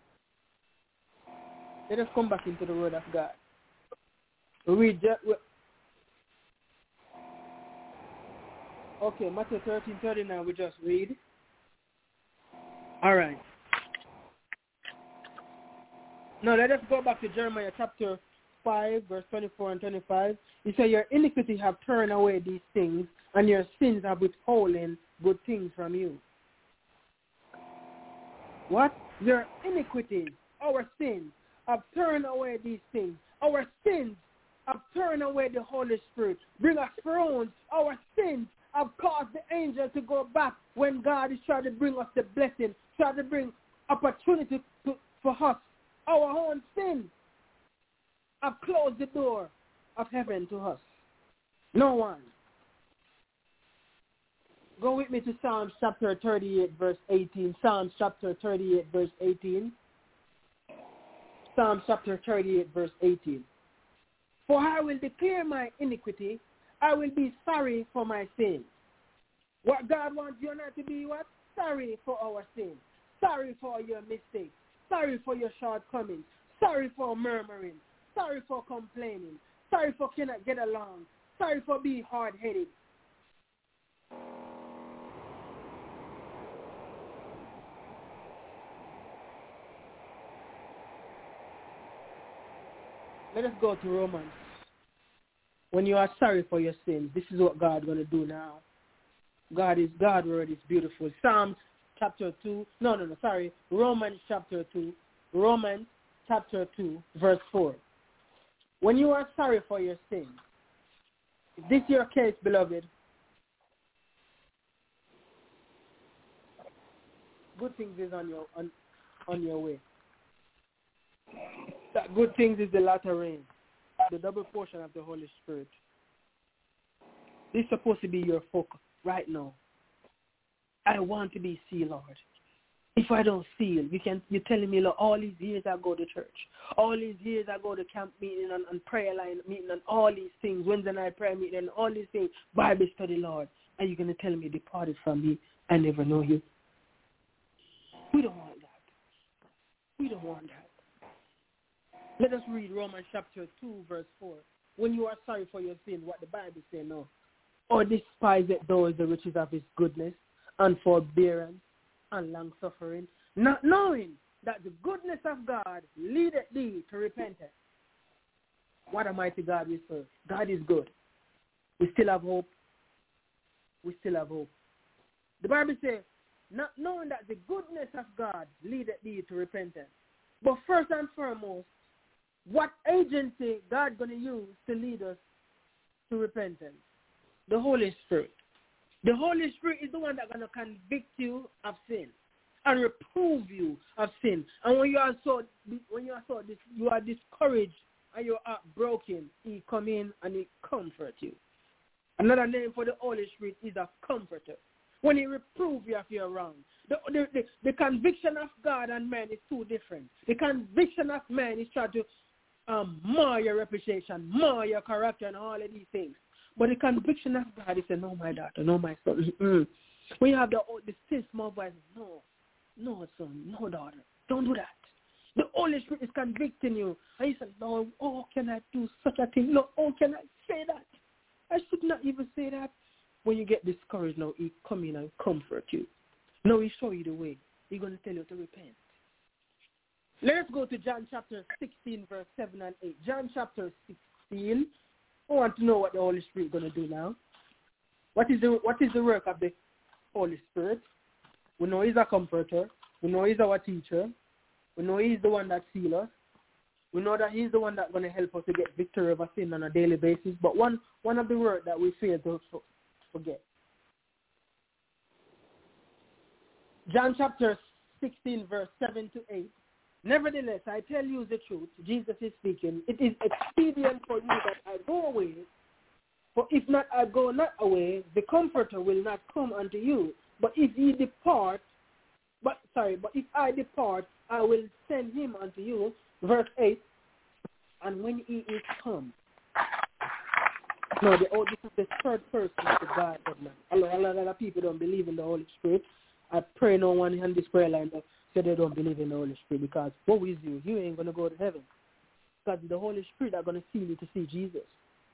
[SPEAKER 6] Let us come back into the Word of God. Okay, Matthew 13:39, we just read. All right. Now let us go back to Jeremiah chapter 5, verse 24 and 25. He said, your iniquity have turned away these things, and your sins have withholden good things from you. What? Your iniquities, our sins, have turned away these things. Our sins have turned away the Holy Spirit. Bring us thrones. Our sins have caused the angel to go back when God is trying to bring us the blessing, trying to bring opportunity for us. Our own sins have closed the door of heaven to us. No one. Go with me to Psalms chapter 38, verse 18. Psalms chapter 38, verse 18. Psalms chapter 38, verse 18. For I will declare my iniquity. I will be sorry for my sins. What God wants you and I to be what? Sorry for our sins. Sorry for your mistakes. Sorry for your shortcomings. Sorry for murmuring. Sorry for complaining. Sorry for cannot get along. Sorry for being hard-headed. Let us go to Romans. When you are sorry for your sins, this is what God is going to do now. God word is beautiful. Psalms chapter 2. Romans chapter 2. Romans chapter 2, verse 4. When you are sorry for your sins, is this your case, beloved? Good things is on your way. That good things is the latter rain, the double portion of the Holy Spirit. This is supposed to be your focus right now. I want to be sealed, Lord. If I don't seal, you're telling me, Lord, all these years I go to church. All these years I go to camp meeting and prayer line meeting and all these things, Wednesday night prayer meeting and all these things, Bible study, Lord. And you're going to tell me, departed from me, I never know you. We don't want that. We don't want that. Let us read Romans chapter 2, verse 4. When you are sorry for your sin, what the Bible says, no. Or despise it those the riches of his goodness and forbearance and long-suffering, not knowing that the goodness of God leadeth thee to repentance. What a mighty God we serve. God is good. We still have hope. We still have hope. The Bible says, not knowing that the goodness of God leadeth thee to repentance. But first and foremost, what agency God going to use to lead us to repentance? The Holy Spirit. The Holy Spirit is the one that's going to convict you of sin and reprove you of sin. And when you are discouraged and you are broken, he come in and he comfort you. Another name for the Holy Spirit is a comforter. When he reproves you of your wrong. The conviction of God and man is two different. The conviction of man is trying to mar your reputation, mar your character and all of these things. But the conviction of God is saying, no, my daughter, no, my son. When you have the still small voice, no, son, no, daughter, don't do that. The Holy Spirit is convicting you. And you say, Lord, oh, can I do such a thing? No, oh, can I say that? I should not even say that. When you get discouraged now, he come in and comfort you. Now he show you the way. He's going to tell you to repent. Let's go to John chapter 16, verse 7 and 8. John chapter 16. I want to know what the Holy Spirit is going to do now. What is the work of the Holy Spirit? We know he's a comforter. We know he's our teacher. We know he's the one that seals us. We know that he's the one that's going to help us to get victory over sin on a daily basis. But one of the words that we fail to forget. John chapter 16, verse 7 to 8. Nevertheless, I tell you the truth. Jesus is speaking. It is expedient for you that I go away. For if not I go not away, the Comforter will not come unto you. But if ye depart, but if I depart, I will send him unto you. Verse 8. And when he is come. No, this is the third person to God. A lot of people don't believe in the Holy Spirit. I pray no one on this prayer line say they don't believe in the Holy Spirit, because woe is you. You ain't going to go to heaven. Because the Holy Spirit are going to seal you to see Jesus.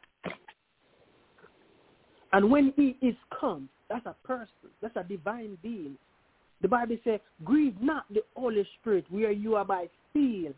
[SPEAKER 6] And when he is come, that's a person. That's a divine being. The Bible says, grieve not the Holy Spirit where you are by seal.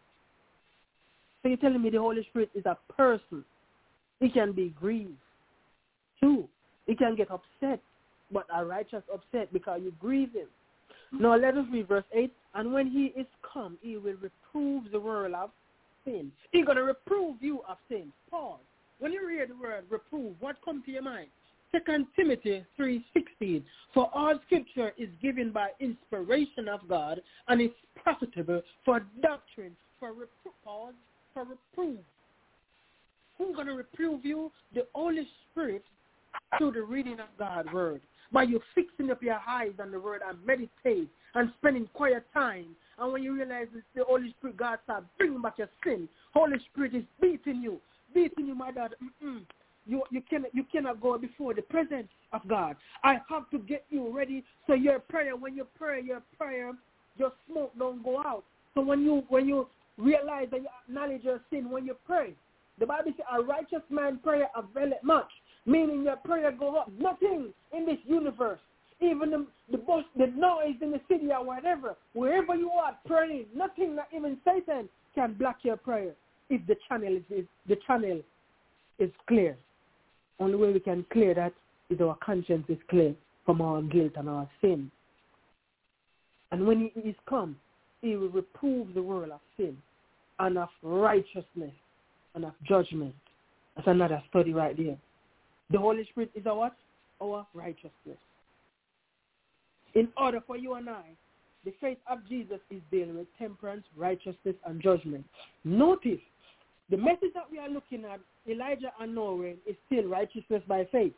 [SPEAKER 6] So you're telling me the Holy Spirit is a person. He can be grieved too. He can get upset, but a righteous upset because you grieve him. Now let us read verse 8. And when he is come, he will reprove the world of sin. He's going to reprove you of sin. Pause. When you hear the word reprove, what comes to your mind? 2 Timothy 3:16. For all scripture is given by inspiration of God and is profitable for doctrine, for reproof. Who's going to reprove you? The Holy Spirit through the reading of God's word. By you fixing up your eyes on the word and meditate and spending quiet time. And when you realize it's the Holy Spirit, God starts bringing back your sin. Holy Spirit is beating you, my daughter. You cannot go before the presence of God. I have to get you ready so your prayer, when you pray, your smoke don't go out. So when you realize that you acknowledge your sin when you pray, the Bible says a righteous man prayer availeth much, meaning your prayer go up. Nothing in this universe, even the noise in the city or whatever, wherever you are praying, nothing, not even Satan, can block your prayer if the channel is clear. Only way we can clear that is our conscience is clear from our guilt and our sin. And when he is come, he will reprove the world of sin and of righteousness and of judgment. That's another study right there. The Holy Spirit is our righteousness. In order for you and I, the faith of Jesus is dealing with temperance, righteousness, and judgment. Notice, the message that we are looking at, Elijah and Noah, is still righteousness by faith.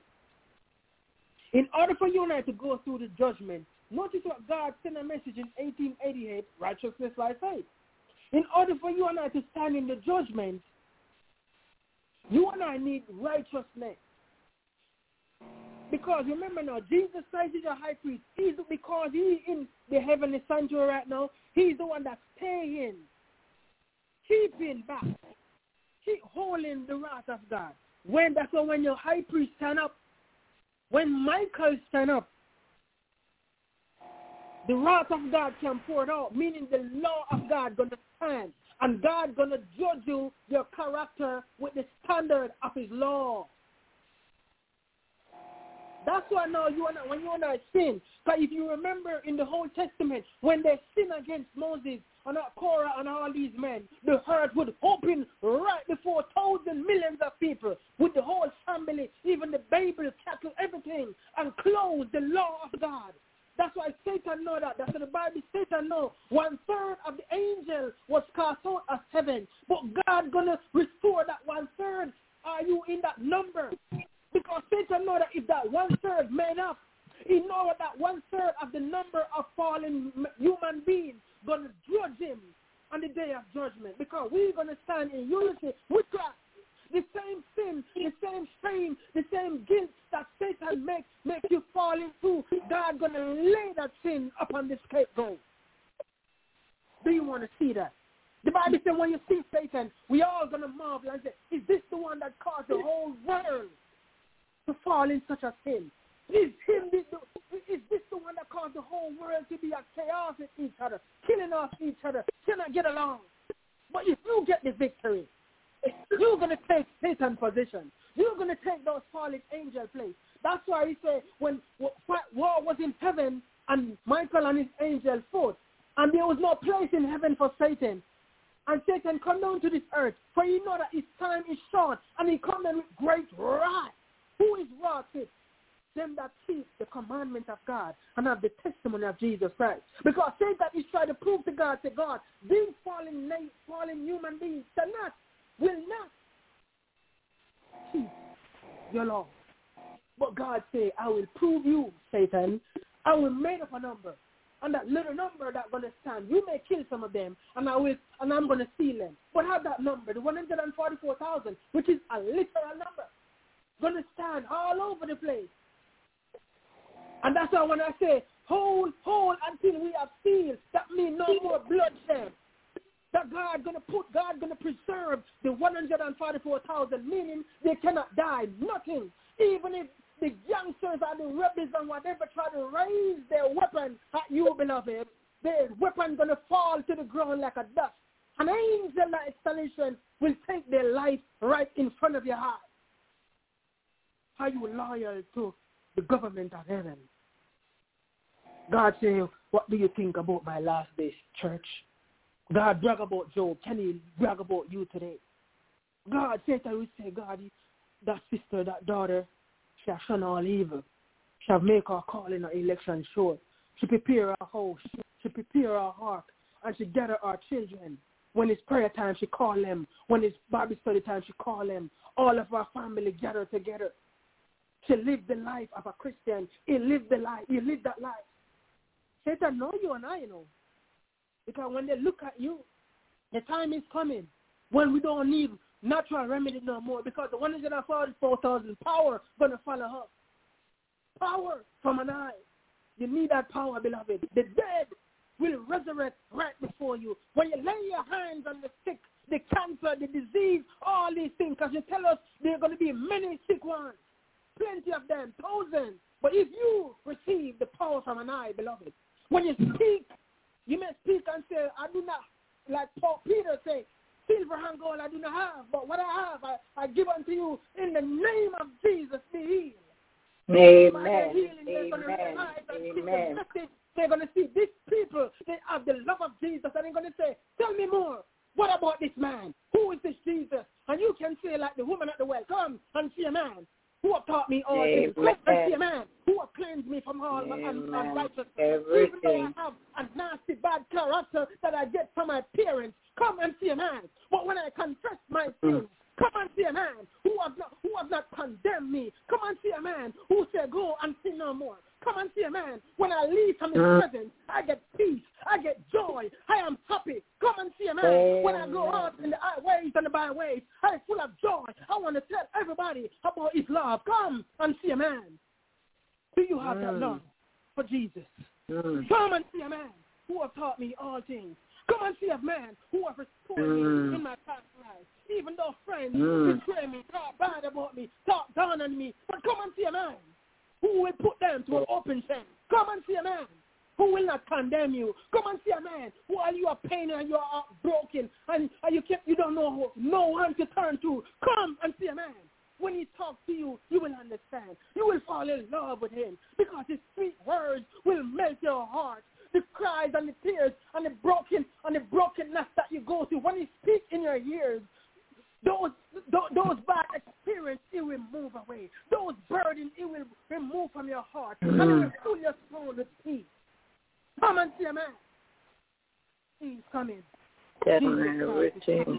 [SPEAKER 6] In order for you and I to go through the judgment, notice what God sent a message in 1888, righteousness by faith. In order for you and I to stand in the judgment, you and I need righteousness. Because remember now, Jesus Christ is a high priest. Because he in the heavenly sanctuary right now, he's the one that's paying, keeping back, holding the wrath of God. When your high priest stand up, when Michael stand up, the wrath of God can pour it out, meaning the law of God going to stand. And God going to judge you, your character, with the standard of his law. That's why now when you and I sin, because if you remember in the Old Testament, when they sin against Moses and Korah and all these men, the earth would open right before thousands, millions of people, with the whole family, even the baby, cattle, everything, and close the law of God. That's why Satan know that. That's what the Bible Satan know. 1/3 of the angels was cast out of heaven. But God going to restore that 1/3. Are you in that number? Because Satan know that if that 1/3 made up, he know that 1/3 of the number of fallen human beings going to judge him on the day of judgment. Because we're going to stand in unity with God. The same sin, the same shame, the same guilt that Satan makes you fall into, God going to lay that sin upon the scapegoat. Do you want to see that? The Bible says when you see Satan, we all going to marvel and say, is this the one that caused the whole world to fall in such a sin? Is this the one that caused the whole world to be at chaos with each other, killing off each other, cannot get along? But if you get the victory, you're going to take Satan's position. You're going to take those fallen angel place. That's why he said when war was in heaven and Michael and his angel fought, and there was no place in heaven for Satan, and Satan come down to this earth, for you know that his time is short, and he come down with great wrath. Who is wrath with? them that keep the commandment of God and have the testimony of Jesus Christ. Because Satan is trying to prove to God, these fallen human beings will not keep your law. But God say, I will prove you, Satan. I will make up a number. And that little number that's going to stand, you may kill some of them, and I'm going to steal them. But have that number, the 144,000, which is a literal number, going to stand all over the place. And that's why when I say, hold until we have sealed, that means no more bloodshed. That God going to preserve the 144,000, meaning they cannot die, nothing. Even if the youngsters or the rebels and whatever try to raise their weapon at you, beloved, their weapon going to fall to the ground like a dust. An angel like installation will take their life right in front of your eyes. Are you loyal to the government of heaven? God say, what do you think about my last days, church? God brag about Job. Can he brag about you today? God, Satan will say, God, that sister, that daughter, she has done all evil. She have make her call in her election sure. She prepare her house. She prepare her heart. And she gather her children. When it's prayer time, she call them. When it's Bible study time, she call them. All of our family gather together. She lived the life of a Christian. He lived the life. He lived that life. Satan know you and I know. Because when they look at you, the time is coming when we don't need natural remedy no more, because the 144,000 power going to follow her. Power from an eye. You need that power, beloved. The dead will resurrect right before you. When you lay your hands on the sick, the cancer, the disease, all these things, because you tell us there are going to be many sick ones. Plenty of them, thousands. But if you receive the power from an eye, beloved, when you speak, you may speak and say, I do not, like Peter say, silver and gold I do not have, but what I have, I give unto you in the name of Jesus, be healed.
[SPEAKER 1] Amen.
[SPEAKER 6] Amen. They're going to see these people, they have the love of Jesus, and they're going to say, tell me more. What about this man? Who is this Jesus? And you can say like the woman at the well, come and see a man who have taught me all things. Come and see a man who have cleansed me from all unrighteousness. Even though I have a nasty, bad character that I get from my parents, come and see a man. But when I confess my sins, come and see a man who have not condemned me. Come and see a man who said, go and sin no more. Come and see a man. When I leave from his presence, I get peace. I get joy. I am happy. Come and see a man. When I go out in the highways and the byways, I'm full of joy. I want to tell everybody about his love. Come and see a man. Do you have that love for Jesus? Come and see a man who have taught me all things. Come and see a man who have restored me in my past life. Even though friends betray me, talk bad about me, talk down on me. But come and see a man who will put them to an open shame. Come and see a man who will not condemn you. Come and see a man who, while you are pain and you are broken and you don't know no one to turn to. Come and see a man. When he talks to you, you will understand. You will fall in love with him because his sweet words will melt your heart. The cries and the tears and the brokenness that you go through, when he speaks in your ears, those bad experiences, it will move away. Those burdens, it will remove from your heart. And it will fill your soul with peace. Come and see a man. He's coming.
[SPEAKER 1] Amen.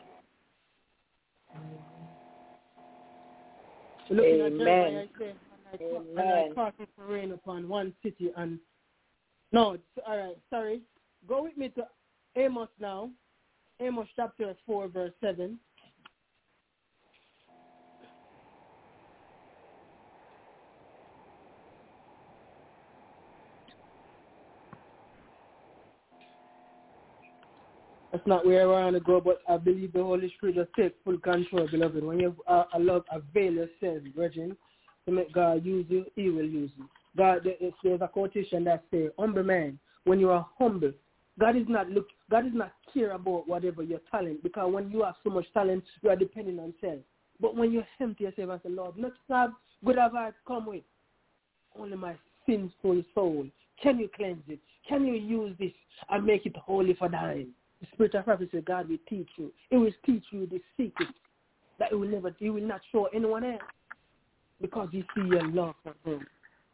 [SPEAKER 6] Amen. And I cast rain upon one city and no, all right, sorry. Go with me to Amos now. Amos chapter 4, verse 7. That's not where I want to go, but I believe the Holy Spirit just takes full control, beloved. When you avail yourself, virgin, to make God use you, he will use you. God, there's a quotation that says, humble man, when you are humble, God is not care about whatever your talent, because when you have so much talent, you are depending on self. But when you empty yourself and say, Lord, not have good have I come with, only my sinful soul. Can you cleanse it? Can you use this and make it holy for thine? The Spirit of prophecy, God will teach you. It will teach you the secret that it will not show anyone else, because you see your love for him.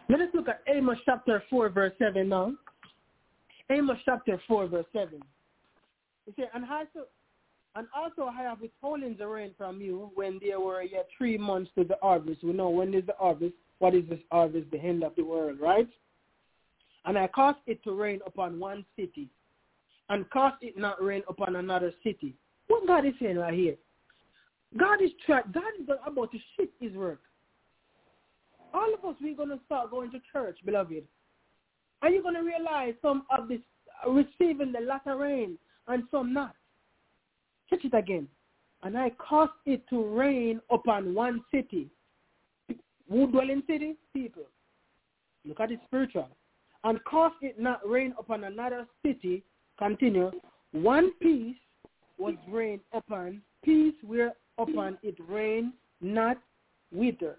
[SPEAKER 6] Let us look at Amos chapter 4, verse 7 now. Amos chapter 4, verse 7. It says, and also I have withholding the rain from you when there were yet 3 months to the harvest. We know when is the harvest. What is this harvest? The end of the world, right? And I caused it to rain upon one city, and caused it not rain upon another city. What God is saying right here? God is about to shift his work. All of us, we're going to start going to church, beloved. And you're going to realize some of this receiving the latter rain and some not. Check it again. And I caused it to rain upon one city. Who dwell in city? People. Look at it spiritual. And caused it not rain upon another city. Continue. One piece was rained upon, peace whereupon it rained not withered.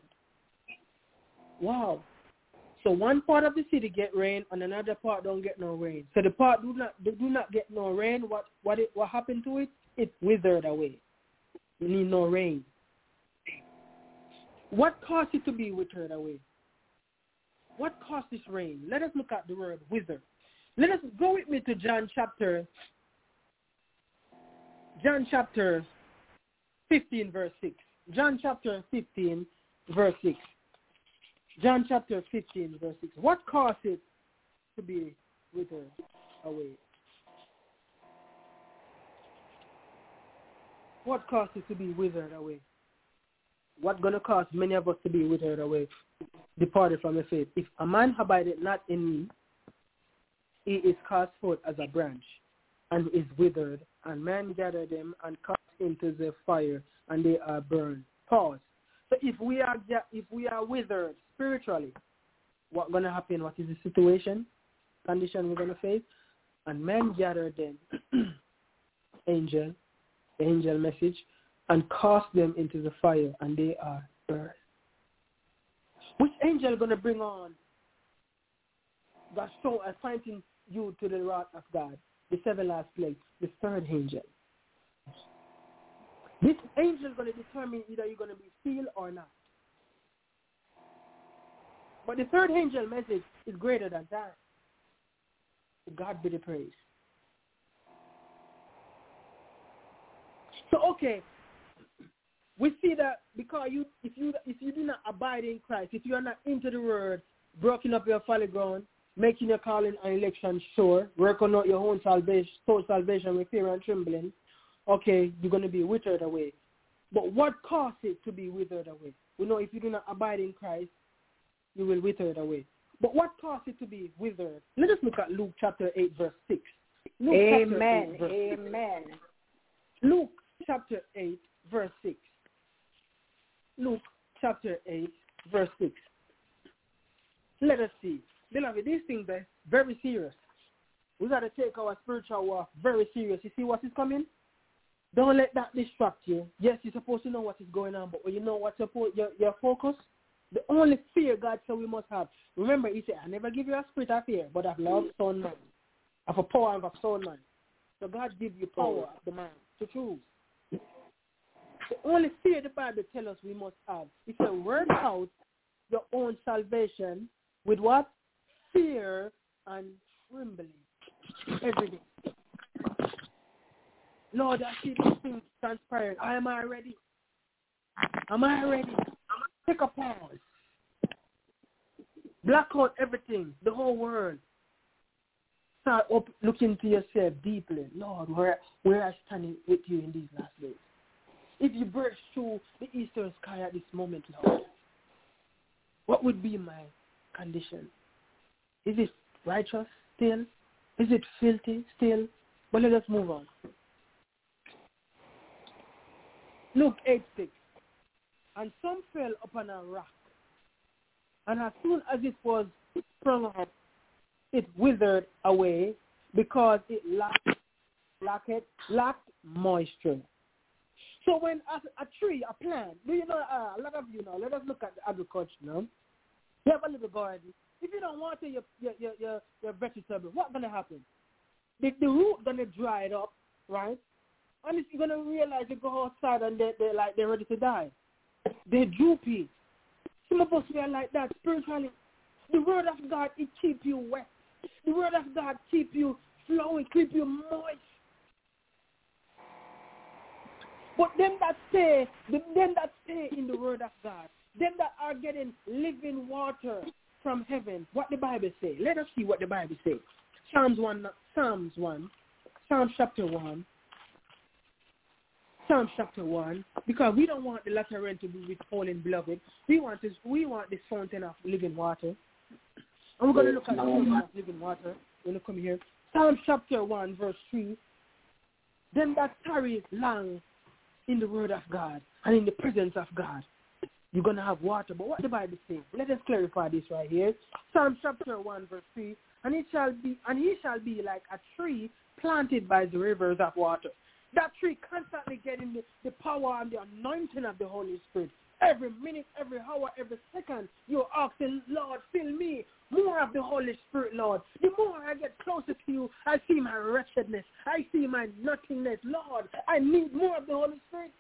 [SPEAKER 6] Wow. So one part of the city get rain and another part don't get no rain. So the part do not get no rain, what happened to it? It withered away. You need no rain. What caused it to be withered away? What caused this rain? Let us look at the word wither. Let us go with me to John chapter 15, verse 6. John chapter 15, verse 6. John chapter 15, verse 6. What caused it to be withered away? What caused it to be withered away? What's going to cause many of us to be withered away, departed from the faith? If a man abideth not in me, he is cast forth as a branch, and is withered, and men gather them and cast into the fire, and they are burned. Pause. So if we are withered spiritually, what's going to happen? What is the situation, condition we're going to face? And men gather them, angel message, and cast them into the fire, and they are burned. Which angel going to bring on God's soul pointing you to the wrath of God? The 7 last plague, the third angel. This angel is going to determine either you're going to be sealed or not. But the third angel message is greater than that. To God be the praise. So okay, we see that because if you do not abide in Christ, if you are not into the word, broken up your folly ground, making your calling and election sure, working out your own salvation with fear and trembling, okay, you're going to be withered away. But what caused it to be withered away? We know if you do not abide in Christ, you will wither it away. But what caused it to be withered? Let us look at Luke chapter 8, verse 6.
[SPEAKER 1] Amen.
[SPEAKER 6] Luke chapter 8, verse 6. Luke chapter 8, verse 6. Let us see. Beloved, these things are very serious. We got to take our spiritual walk very serious. You see what is coming? Don't let that distract you. Yes, you're supposed to know what is going on, but when you know what's your focus, the only fear God said we must have. Remember, he said, I never give you a spirit of fear, but of love, sound mind, of a power and of sound mind. So God gives you power of the mind to choose. The only fear the Bible tells us we must have. He said, work out your own salvation with what? Fear and trembling every day. Lord, I see these things transpiring. Am I ready? Am I ready? Take a pause. Black out everything, the whole world. Start up looking to yourself deeply. Lord, where I standing with you in these last days? If you burst through the eastern sky at this moment, Lord, what would be my condition? Is it righteous still? Is it filthy still? But let us move on. Luke 8:6. And some fell upon a rock, and as soon as it was sprung up, it withered away because it lacked moisture. So when a tree, a plant, do you know, a lot of you know, let us look at the agriculture now. You have a little garden. If you don't water your vegetable, what's going to happen? The root going to dry it up, right? And you're going to realize you go outside and they're ready to die. They're droopy. Some of us, we are like that spiritually. The word of God, it keep you wet. The word of God keep you flowing, keep you moist. But them that stay in the word of God, them that are getting living water from heaven, what the Bible say? Let us see what the Bible says. Psalms chapter 1. Psalms chapter 1, because we don't want the latter rain to be withholding, beloved. We want this fountain of living water. And we're going to look at the fountain of living water. We're going to come here. Psalms chapter 1, verse 3. Them that tarry long in the word of God and in the presence of God, you're going to have water. But what the Bible says, let us clarify this right here. Psalm chapter 1, verse 3. And he shall be like a tree planted by the rivers of water. That tree constantly getting the power and the anointing of the Holy Spirit. Every minute, every hour, every second, you're asking, Lord, fill me. More of the Holy Spirit, Lord. The more I get closer to you, I see my wretchedness. I see my nothingness. Lord, I need more of the Holy Spirit.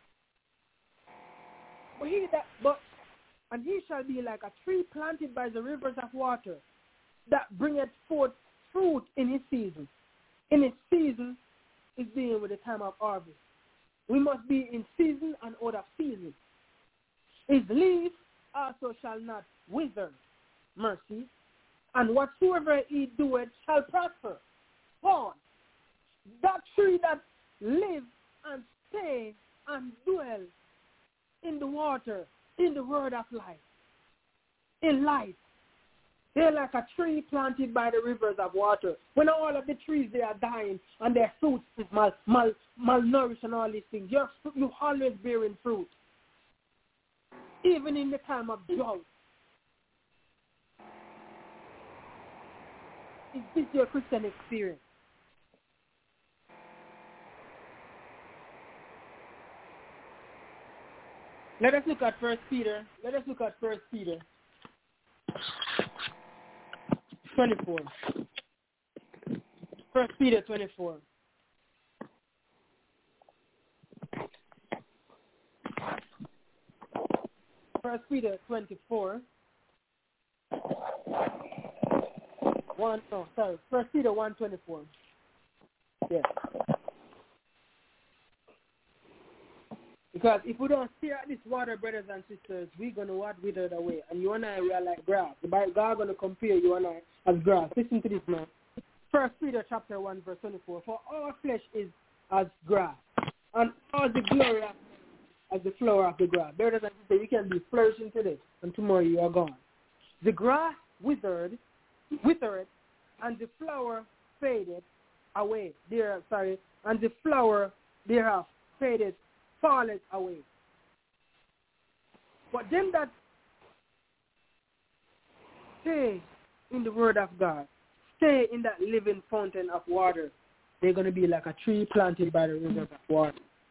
[SPEAKER 6] And he shall be like a tree planted by the rivers of water that bringeth forth fruit in his season. In his season is dealing with the time of harvest. We must be in season and out of season. His leaf also shall not wither, mercy, and whatsoever he doeth shall prosper. Paul, that tree that live and stay and dwell in the water, in the word of life, in life. They're like a tree planted by the rivers of water. When all of the trees, they are dying and their fruits is malnourished and all these things, you're always bearing fruit. Even in the time of drought. Is this your Christian experience? Let us look at 1 Peter. 24. 1 Peter 24. First Peter 24. 1 Peter 1:24. Yeah. Because if we don't stare at this water, brothers and sisters, we're going to wither away. And you and I, we are like grass. The Bible, God is going to compare you and I as grass. Listen to this, man. 1 Peter chapter 1, verse 24. For all flesh is as grass, and all the glory as the flower of the grass. Brothers and sisters, you can be flourishing today, and tomorrow you are gone. The grass withered, and the flower faded away. And the flower thereof faded, falleth away. But them that stay in the word of God, stay in that living fountain of water, they're going to be like a tree planted by the rivers of water.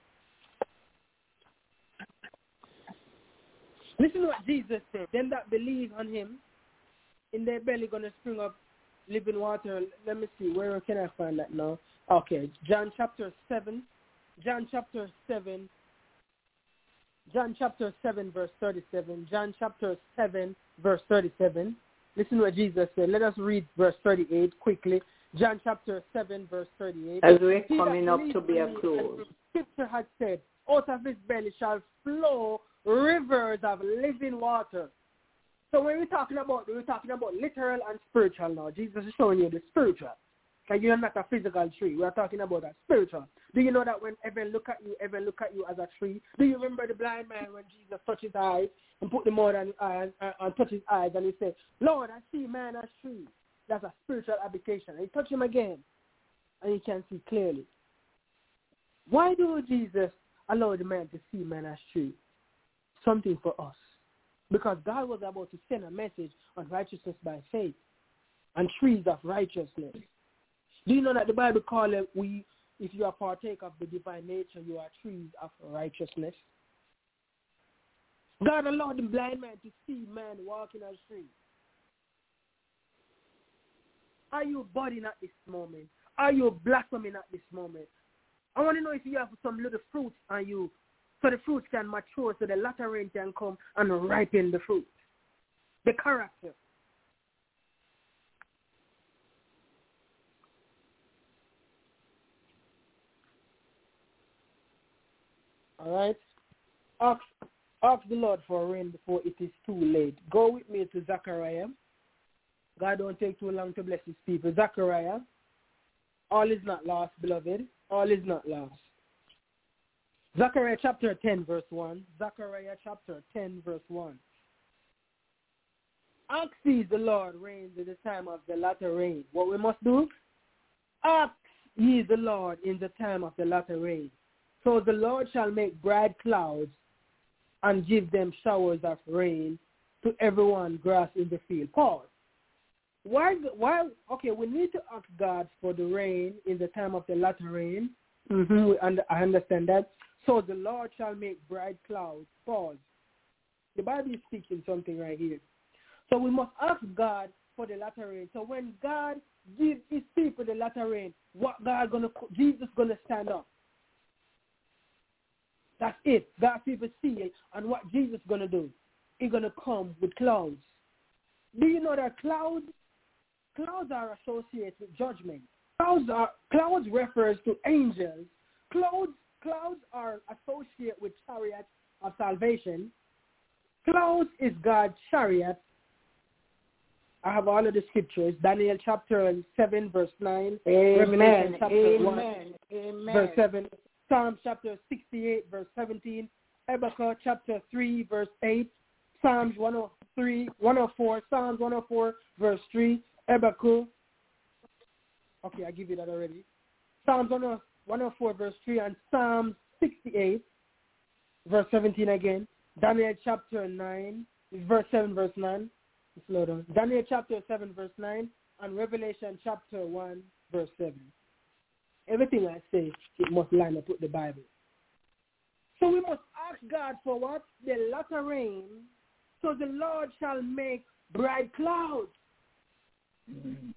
[SPEAKER 6] Listen to what Jesus said. Them that believe on him, in their belly going to spring up living water. Let me see, where can I find that now? Okay, John chapter 7, verse 37. John chapter 7, verse 37. Listen to what Jesus said. Let us read verse 38 quickly. John chapter 7, verse 38.
[SPEAKER 1] As we're coming up to be a close.
[SPEAKER 6] The scripture had said, out of his belly shall flow rivers of living water. So when we're talking about literal and spiritual now. Jesus is showing you the spiritual. Because you're not a physical tree. We're talking about a spiritual. Do you know that when heaven look at you as a tree? Do you remember the blind man when Jesus touched his eyes and put the mud on his eyes and touched his eyes and he said, Lord, I see man as tree. That's a spiritual application. And he touched him again and he can see clearly. Why do Jesus allow the man to see man as tree? Something for us. Because God was about to send a message on righteousness by faith and trees of righteousness. Do you know that the Bible calls it, if you are partake of the divine nature, you are trees of righteousness? God allowed the blind man to see man walking as trees. Are you budding at this moment? Are you blossoming at this moment? I want to know if you have some little fruits on you, so the fruits can mature, so the latter rain can come and ripen the fruit. The character. All right? Ask the Lord for rain before it is too late. Go with me to Zechariah. God don't take too long to bless his people. Zechariah, all is not lost, beloved. All is not lost. Zechariah chapter 10, verse 1. Zechariah chapter 10, verse 1. Ask ye the Lord rains in the time of the latter rain. What we must do? Ask ye the Lord in the time of the latter rain. So the Lord shall make bright clouds and give them showers of rain to everyone grass in the field. Pause. Why? Okay, we need to ask God for the rain in the time of the latter rain. I understand that. So the Lord shall make bright clouds. Pause. The Bible is speaking something right here. So we must ask God for the latter rain. So when God gives his people the latter rain, Jesus gonna stand up. That's it. God's people see it, and what Jesus gonna do? He's gonna come with clouds. Do you know that clouds are associated with judgment? Clouds refers to angels. Clouds are associated with chariots of salvation. Clouds is God's chariot. I have all of the scriptures. Daniel chapter 7, verse 9.
[SPEAKER 1] Amen.
[SPEAKER 6] Revelation chapter 1,
[SPEAKER 1] Amen.
[SPEAKER 6] verse 7. Psalm chapter 68, verse 17. Habakkuk chapter 3, verse 8. Psalms 104, Psalms 104, verse 3. Habakkuk. Okay, I give you that already. Psalms 104, verse 3, and Psalm 68, verse 17 again. Daniel chapter 9, verse 7, verse 9. Slow down. Daniel chapter 7, verse 9, and Revelation chapter 1, verse 7. Everything I say, it must line up with the Bible. So we must ask God for what? The latter rain, so the Lord shall make bright clouds. Mm-hmm.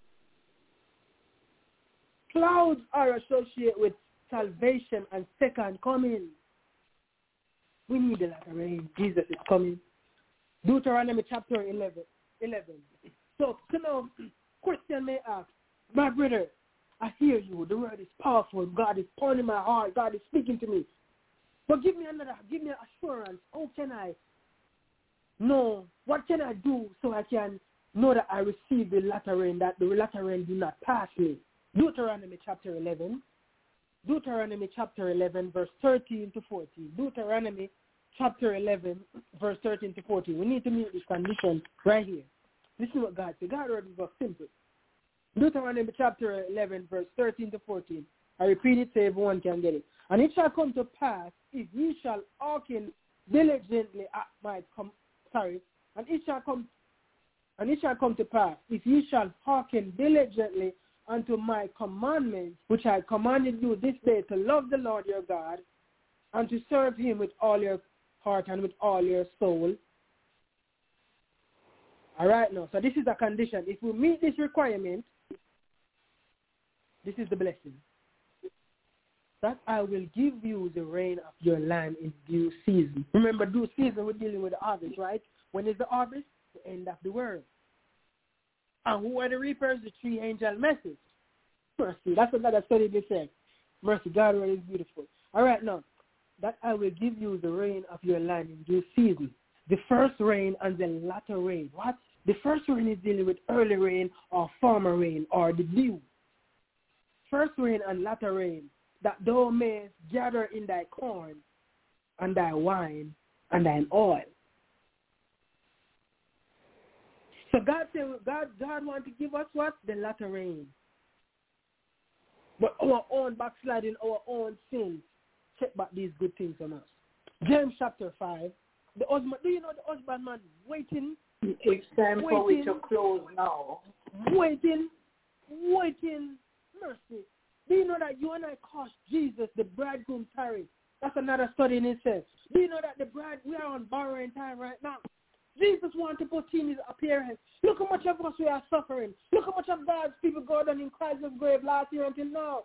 [SPEAKER 6] Clouds are associated with salvation and second coming. We need the latter rain. Jesus is coming. Deuteronomy chapter 11. So now, Christian may ask, my brother, I hear you. The word is powerful. God is pounding my heart. God is speaking to me. But give me an assurance. How can I know? What can I do so I can know that I receive the latter rain, that the latter rain do not pass me? Deuteronomy chapter 11. Deuteronomy chapter 11, verse 13 to 14. Deuteronomy chapter 11, verse 13 to 14. We need to meet this condition right here. This is what God said. God word is simple. Deuteronomy chapter 11, verse 13 to 14. I repeat it so everyone can get it. And it shall come to pass, if ye shall hearken diligently at my and it shall come to pass, if ye shall hearken diligently unto my commandments, which I commanded you this day, to love the Lord your God, and to serve him with all your heart and with all your soul. All right, now, so this is a condition. If we meet this requirement, this is the blessing. That I will give you the rain of your land in due season. Remember, due season, we're dealing with the harvest, right? When is the harvest? The end of the world. And who are the reapers? The three angel message. Mercy. That's what God studied this said. Mercy. God word is beautiful. All right, now, that I will give you the rain of your land in due season. The first rain and the latter rain. What? The first rain is dealing with early rain or former rain or the dew. First rain and latter rain, that thou mayest gather in thy corn and thy wine and thine oil. So God said, God wants to give us what? The latter rain. But our own backsliding, our own sins, check back these good things on us. James chapter 5. The husband, do you know the husband man waiting?
[SPEAKER 1] It's time for we to close now.
[SPEAKER 6] Waiting. Mercy. Do you know that you and I cost Jesus the bridegroom tarry? That's another study in itself. Do you know that we are on borrowing time right now? Jesus wants to put in his appearance. Look how much of us we are suffering. Look how much of God's people go down in Christ's grave last year until now.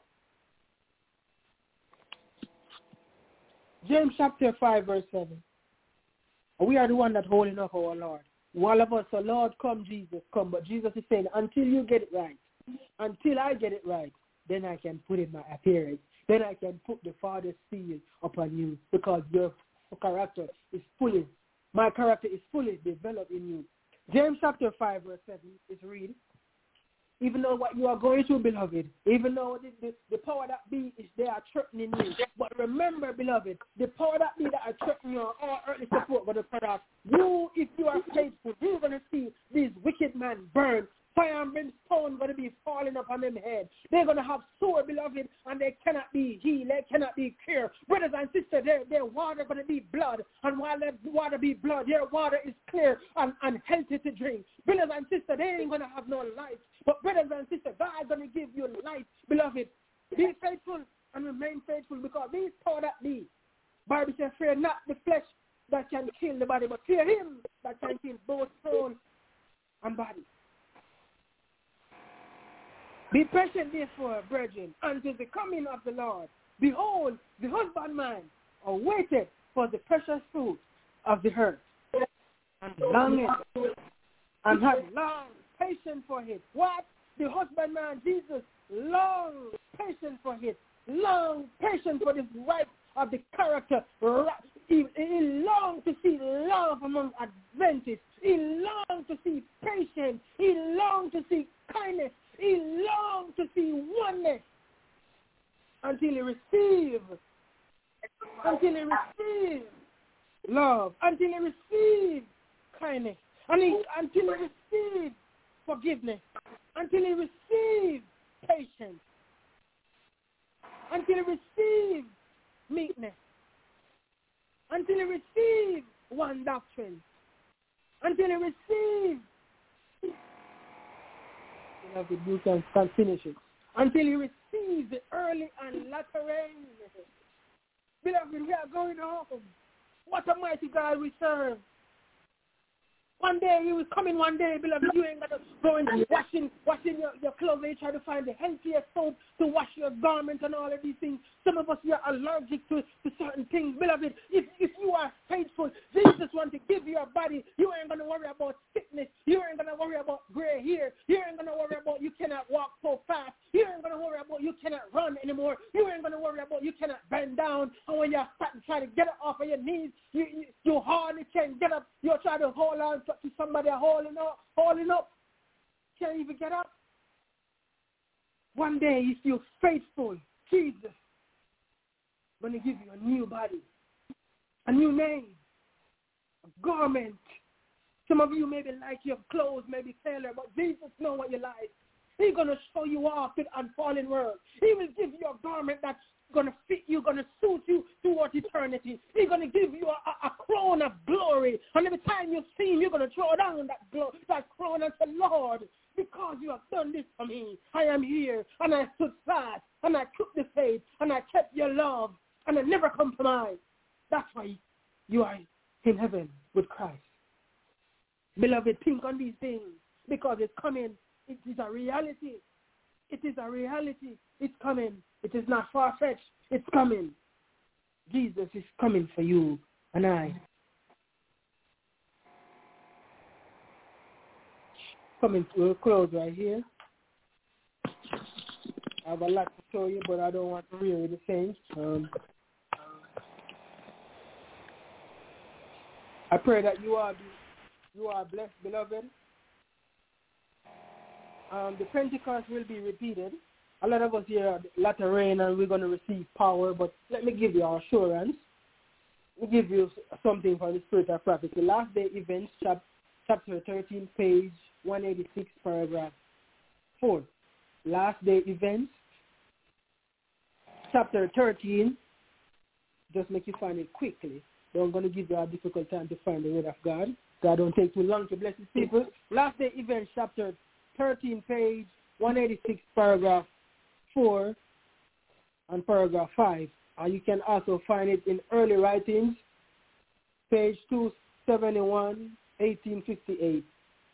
[SPEAKER 6] James chapter 5, verse 7. We are the one that holding up our Lord. All of us, so Lord, come, Jesus, come. But Jesus is saying, until you get it right, until I get it right, then I can put in my appearance. then I can put the Father's seal upon you, because your character is fully, my character is fully developed in you. James chapter 5 verse 7 is read, even though what you are going through, beloved, even though the power that be is there threatening you, but remember, beloved, the power that be that are threatening you are all earthly support, but the product, you, if you are faithful, you're going to see these wicked men burn. Fire and brimstone going to be falling upon them head. They're going to have sore, beloved, and they cannot be healed. They cannot be cured. Brothers and sisters, their water going to be blood. And while their water be blood, their water is clear and healthy to drink. Brothers and sisters, they ain't going to have no life. But brothers and sisters, God is going to give you life, beloved. Be faithful and remain faithful, because these power that be, Bible says, fear not the flesh that can kill the body, but fear him that can kill both soul and body. Be patient, therefore, brethren, until the coming of the Lord. Behold, the husbandman awaited for the precious fruit of the earth, and longing, and had long patience for it. What? The husbandman, Jesus, long patience for it. Long patience for this right of the character. He longed to see love among Adventists. He longed to see patience. He longed to see kindness. He longed to see oneness until he received love, until he received kindness, until he received forgiveness, until he received patience, until he received meekness, until he received one doctrine, until he received, you can finish it, until he receives the early and latter rain. Beloved, we are going home. What a mighty God we serve. One day, he will come in one day, beloved, you ain't got to go in washing your clothes. You try to find the healthiest soap to wash your garments and all of these things. Some of us, we are allergic to certain things. Beloved, if you are faithful, Jesus wants to give you a body. You ain't going to worry about sickness. You ain't going to worry about gray hair. You ain't going to worry about you cannot walk so fast. You ain't going to worry about you cannot run anymore. You ain't going to worry about you cannot bend down. And when you're fat and try to get up off of your knees, you hardly can get up. You're trying to hold on to somebody holding up. Can't even get up. One day, if you're faithful, Jesus going to give you a new body, a new name, a garment. Some of you maybe like your clothes, maybe tailored, but Jesus knows what you like. He's going to show you off with unfallen world. He will give you a garment that's going to fit you, going to suit you towards eternity. He's going to give you a crown of glory. And every time you see him, you're going to throw down that crown and say, Lord, because you have done this for me, I am here, and I stood fast, and I took the faith, and I kept your love, and I never compromised. That's why you are in heaven with Christ. Beloved, think on these things, because it's coming. It is a reality. It is a reality. It's coming. It is not far-fetched. It's coming. Jesus is coming for you and I. Coming to a close right here. I have a lot to show you, but I don't want to weary the saints. I pray that you are blessed, beloved. The Pentecost will be repeated. A lot of us here are latter rain and we're going to receive power, but let me give you assurance. Let me give you something from the Spirit of Prophecy. Last Day Events, chapter 13, page 186, paragraph 4. Last Day Events, chapter 13. Just make you find it quickly. I'm going to give you a difficult time to find the Word of God. God don't take too long to bless his people. Last Day Events, chapter 13, page 186, paragraph 4 and paragraph 5. You can also find it in Early Writings, page 271, 1858.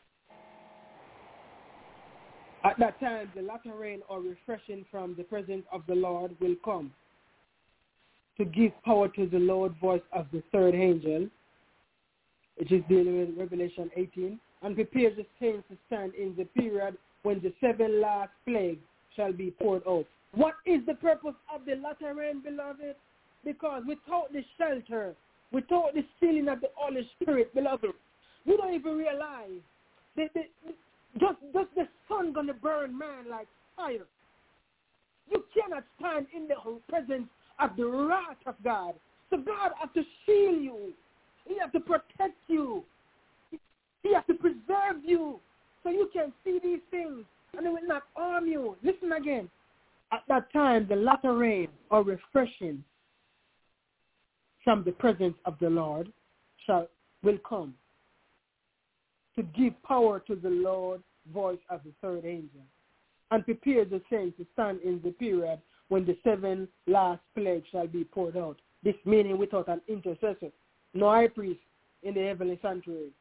[SPEAKER 6] At that time, the latter rain or refreshing from the presence of the Lord will come to give power to the Lord voice of the third angel, which is dealing with Revelation 18, and prepare the saints to stand in the period when the 7 last plagues shall be poured out. What is the purpose of the latter rain, beloved? Because without the shelter, without the sealing of the Holy Spirit, beloved, you don't even realize just the sun going to burn man like fire. You cannot stand in the presence of the wrath of God. So God has to shield you. He has to protect you. He has to preserve you so you can see these things and it will not harm you. Listen again. At that time, the latter rain or refreshing from the presence of the Lord will come to give power to the Lord's voice of the third angel and prepare the saints to stand in the period when the 7 last plagues shall be poured out. This meaning without an intercessor, no high priest in the heavenly sanctuary.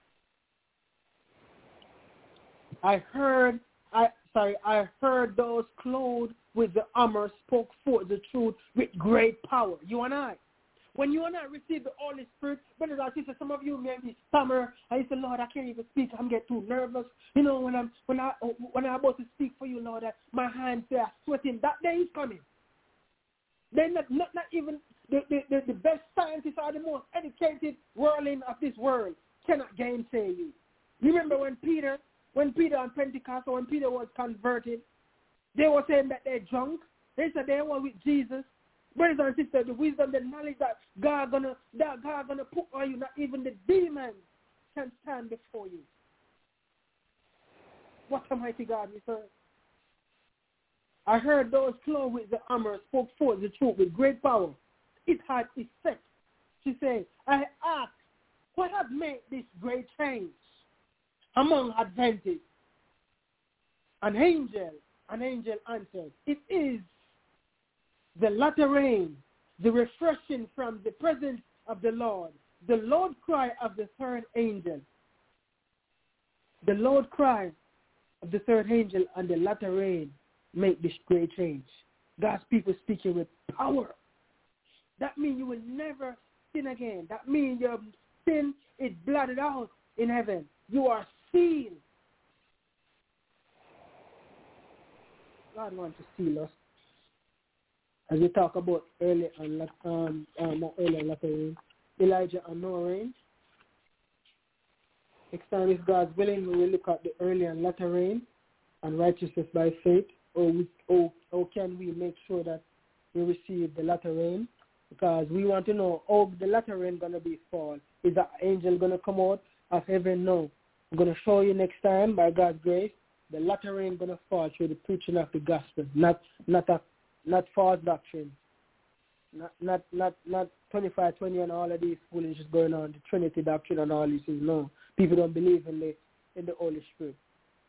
[SPEAKER 6] I heard those clothed with the armor spoke forth the truth with great power. You and I. When you and I receive the Holy Spirit, brothers and sisters, some of you may be stammer. I say, Lord, I can't even speak. I'm getting too nervous. You know, when I'm about to speak for you, Lord, my hands they are sweating. That day is coming. They're not even the best scientists or the most educated whirling of this world cannot gainsay you. Remember when Peter on Pentecost, or when Peter was converted, they were saying that they're drunk. They said they were with Jesus. Brothers and sisters, the wisdom, the knowledge that God gonna put on you, not even the demons can stand before you. What a mighty God we serve. I heard those clothed with the armor spoke forth the truth with great power. It had effect. She said, I asked, what has made this great change among Adventists? An angel answered, it is the latter rain, the refreshing from the presence of the Lord cry of the third angel. The Lord cry of the third angel and the latter rain make this great change. God's people speaking with power. That means you will never sin again. That means your sin is blotted out in heaven. You are sealed. God wants to seal us. As we talk about early and latter rain, Elijah and Noah rain. Next time, if God's willing, we will look at the early and latter rain and righteousness by faith. Or can we make sure that we receive the latter rain? Because we want to know, the latter rain going to be fall. Is the angel going to come out of heaven? No. I'm going to show you next time, by God's grace, the latter rain going to fall through the preaching of the gospel, not false doctrine, not 25-20 and all of these foolishness going on, the Trinity doctrine and all this is no. People don't believe in the Holy Spirit,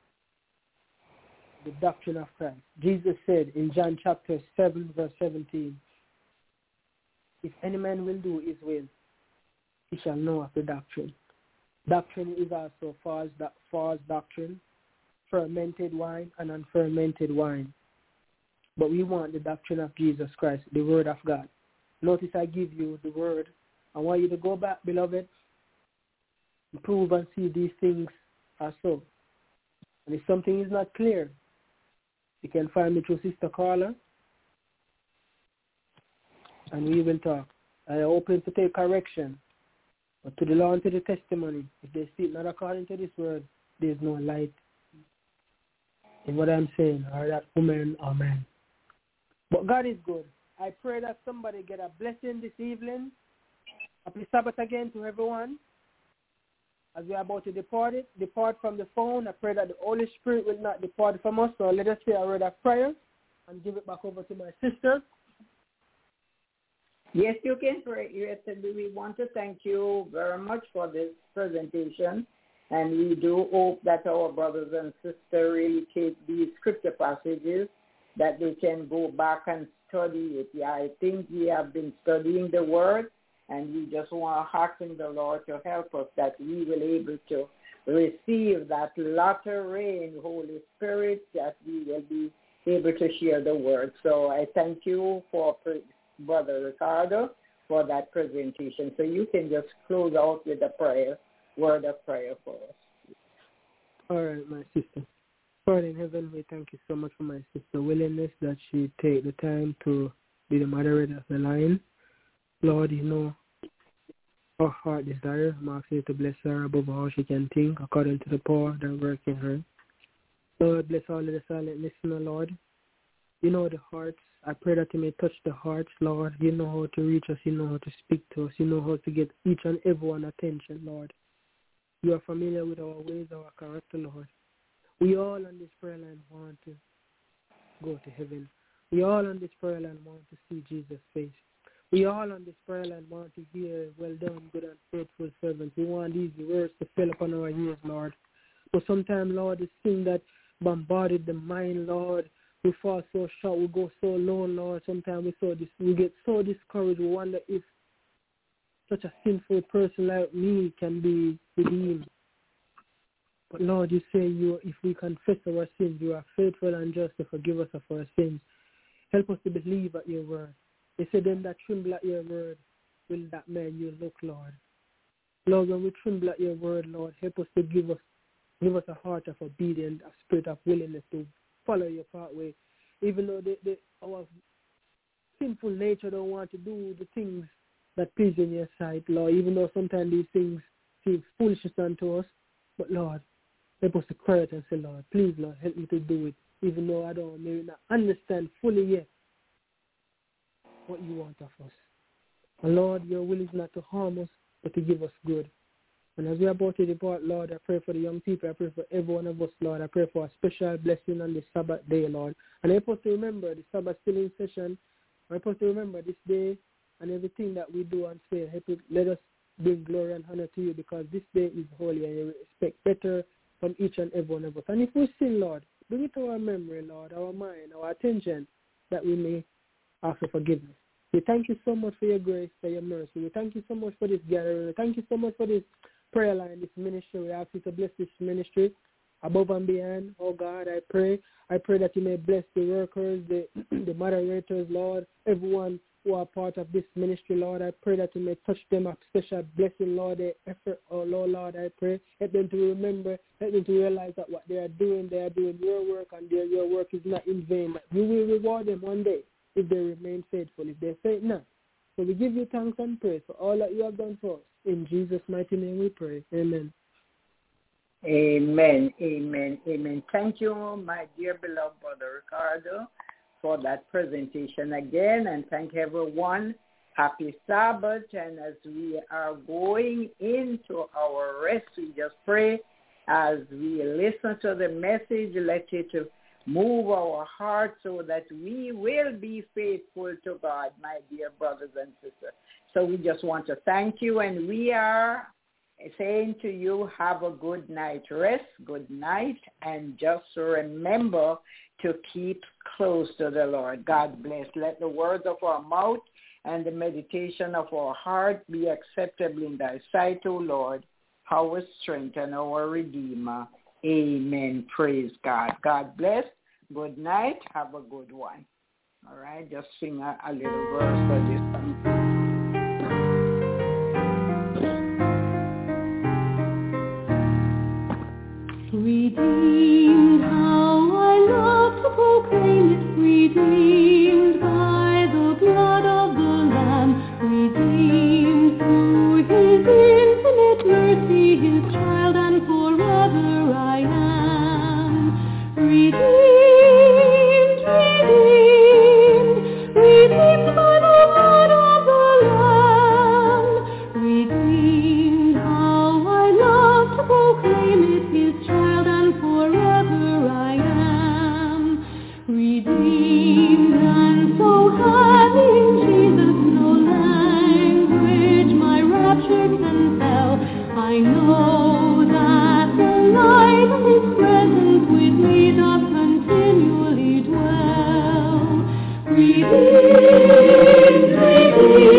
[SPEAKER 6] the doctrine of Christ. Jesus said in John chapter 7 verse 17, if any man will do his will, he shall know of the doctrine. Doctrine is also false doctrine, fermented wine and unfermented wine. But we want the doctrine of Jesus Christ, the word of God. Notice I give you the word. I want you to go back, beloved, and prove and see these things are so. And if something is not clear, you can find me through Sister Carla, and we will talk. I am open to take correction, but to the law and to the testimony, if they speak not according to this word, there is no light in what I'm saying, or that woman or man. But God is good. I pray that somebody get a blessing this evening. Happy Sabbath again to everyone. As we are about to depart from the phone, I pray that the Holy Spirit will not depart from us. So let us say a word of prayer and give it back over to my sister.
[SPEAKER 1] Yes, you can pray. Yes, we want to thank you very much for this presentation. And we do hope that our brothers and sisters really take these scripture passages, that they can go back and study it. Yeah, I think we have been studying the word, and we just want to hearken the Lord to help us that we will be able to receive that latter rain, Holy Spirit, that we will be able to share the word. So I thank you for Brother Ricardo for that presentation. So you can just close out with a prayer, word of prayer for us.
[SPEAKER 6] All right, my sister. Father in heaven, we thank you so much for my sister's willingness that she take the time to be the moderator of the line. Lord, you know her heart desire. I'm asking you to bless her above all she can think, according to the power that works in her. Lord, bless all of the silent listener, Lord. You know the hearts. I pray that you may touch the hearts, Lord. You know how to reach us. You know how to speak to us. You know how to get each and everyone attention, Lord. You are familiar with our ways, our character, Lord. We all on this prayer line want to go to heaven. We all on this prayer line want to see Jesus' face. We all on this prayer line want to hear, well done, good and faithful servant. We want these words to fill upon our ears, Lord. But sometimes, Lord, the thing that bombarded the mind, Lord, we fall so short, we go so low, Lord. Sometimes we get so discouraged. We wonder if such a sinful person like me can be redeemed. But Lord, you say if we confess our sins, you are faithful and just to forgive us of our sins. Help us to believe at your word. You say them that tremble at your word, will that man you look, Lord. Lord, when we tremble at your word, Lord, help us to give us a heart of obedience, a spirit of willingness to follow your pathway. Even though our sinful nature don't want to do the things that please in your sight, Lord, even though sometimes these things seem foolishness unto us. But Lord, help us to cry out and say, Lord, please, Lord, help me to do it, even though I don't maybe not understand fully yet what you want of us. And Lord, your will is not to harm us, but to give us good. And as we are about to depart, Lord, I pray for the young people. I pray for every one of us, Lord. I pray for a special blessing on this Sabbath day, Lord. And help us to remember the Sabbath still in session. Help us to remember this day and everything that we do and say. Let us bring glory and honor to you, because this day is holy and you expect better from each and every one of us. And if we sin, Lord, bring it to our memory, Lord, our mind, our attention, that we may ask for forgiveness. We thank you so much for your grace, for your mercy. We thank you so much for this gathering. We thank you so much for this prayer line, this ministry. We ask you to bless this ministry above and beyond. Oh God, I pray that you may bless the workers, the moderators, Lord, everyone who are part of this ministry, Lord. I pray that you may touch them a special blessing, Lord, their effort. Oh Lord, I pray. Help them to remember, help them to realize that what they are doing your work, and your work is not in vain. You will reward them one day if they remain faithful, if they faint not. So we give you thanks and praise for all that you have done for us. In Jesus' mighty name we pray. Amen.
[SPEAKER 1] Amen, amen, amen. Thank you, my dear beloved Brother Ricardo, for that presentation again, and thank everyone. Happy Sabbath, and as we are going into our rest, we just pray as we listen to the message, let it move our hearts so that we will be faithful to God, my dear brothers and sisters. So we just want to thank you, and we are saying to you, have a good night rest, good night, and just remember to keep close to the Lord. God bless. Let the words of our mouth and the meditation of our heart be acceptable in thy sight, O Lord, our strength and our Redeemer. Amen. Praise God. God bless. Good night. Have a good one. All right. Just sing a little verse for this song.
[SPEAKER 8] Redeemed, how I love to proclaim it, redeemed by the blood of the Lamb, redeemed through his infinite mercy, his child, and forever I am. Redeemed by the blood of the Lamb, redeemed, how I love to proclaim it, his child, and forever I am. Redeemed, and so having Jesus no language my rapture can tell, I know that the light of his presence with me doth continually dwell. Redeemed, redeemed.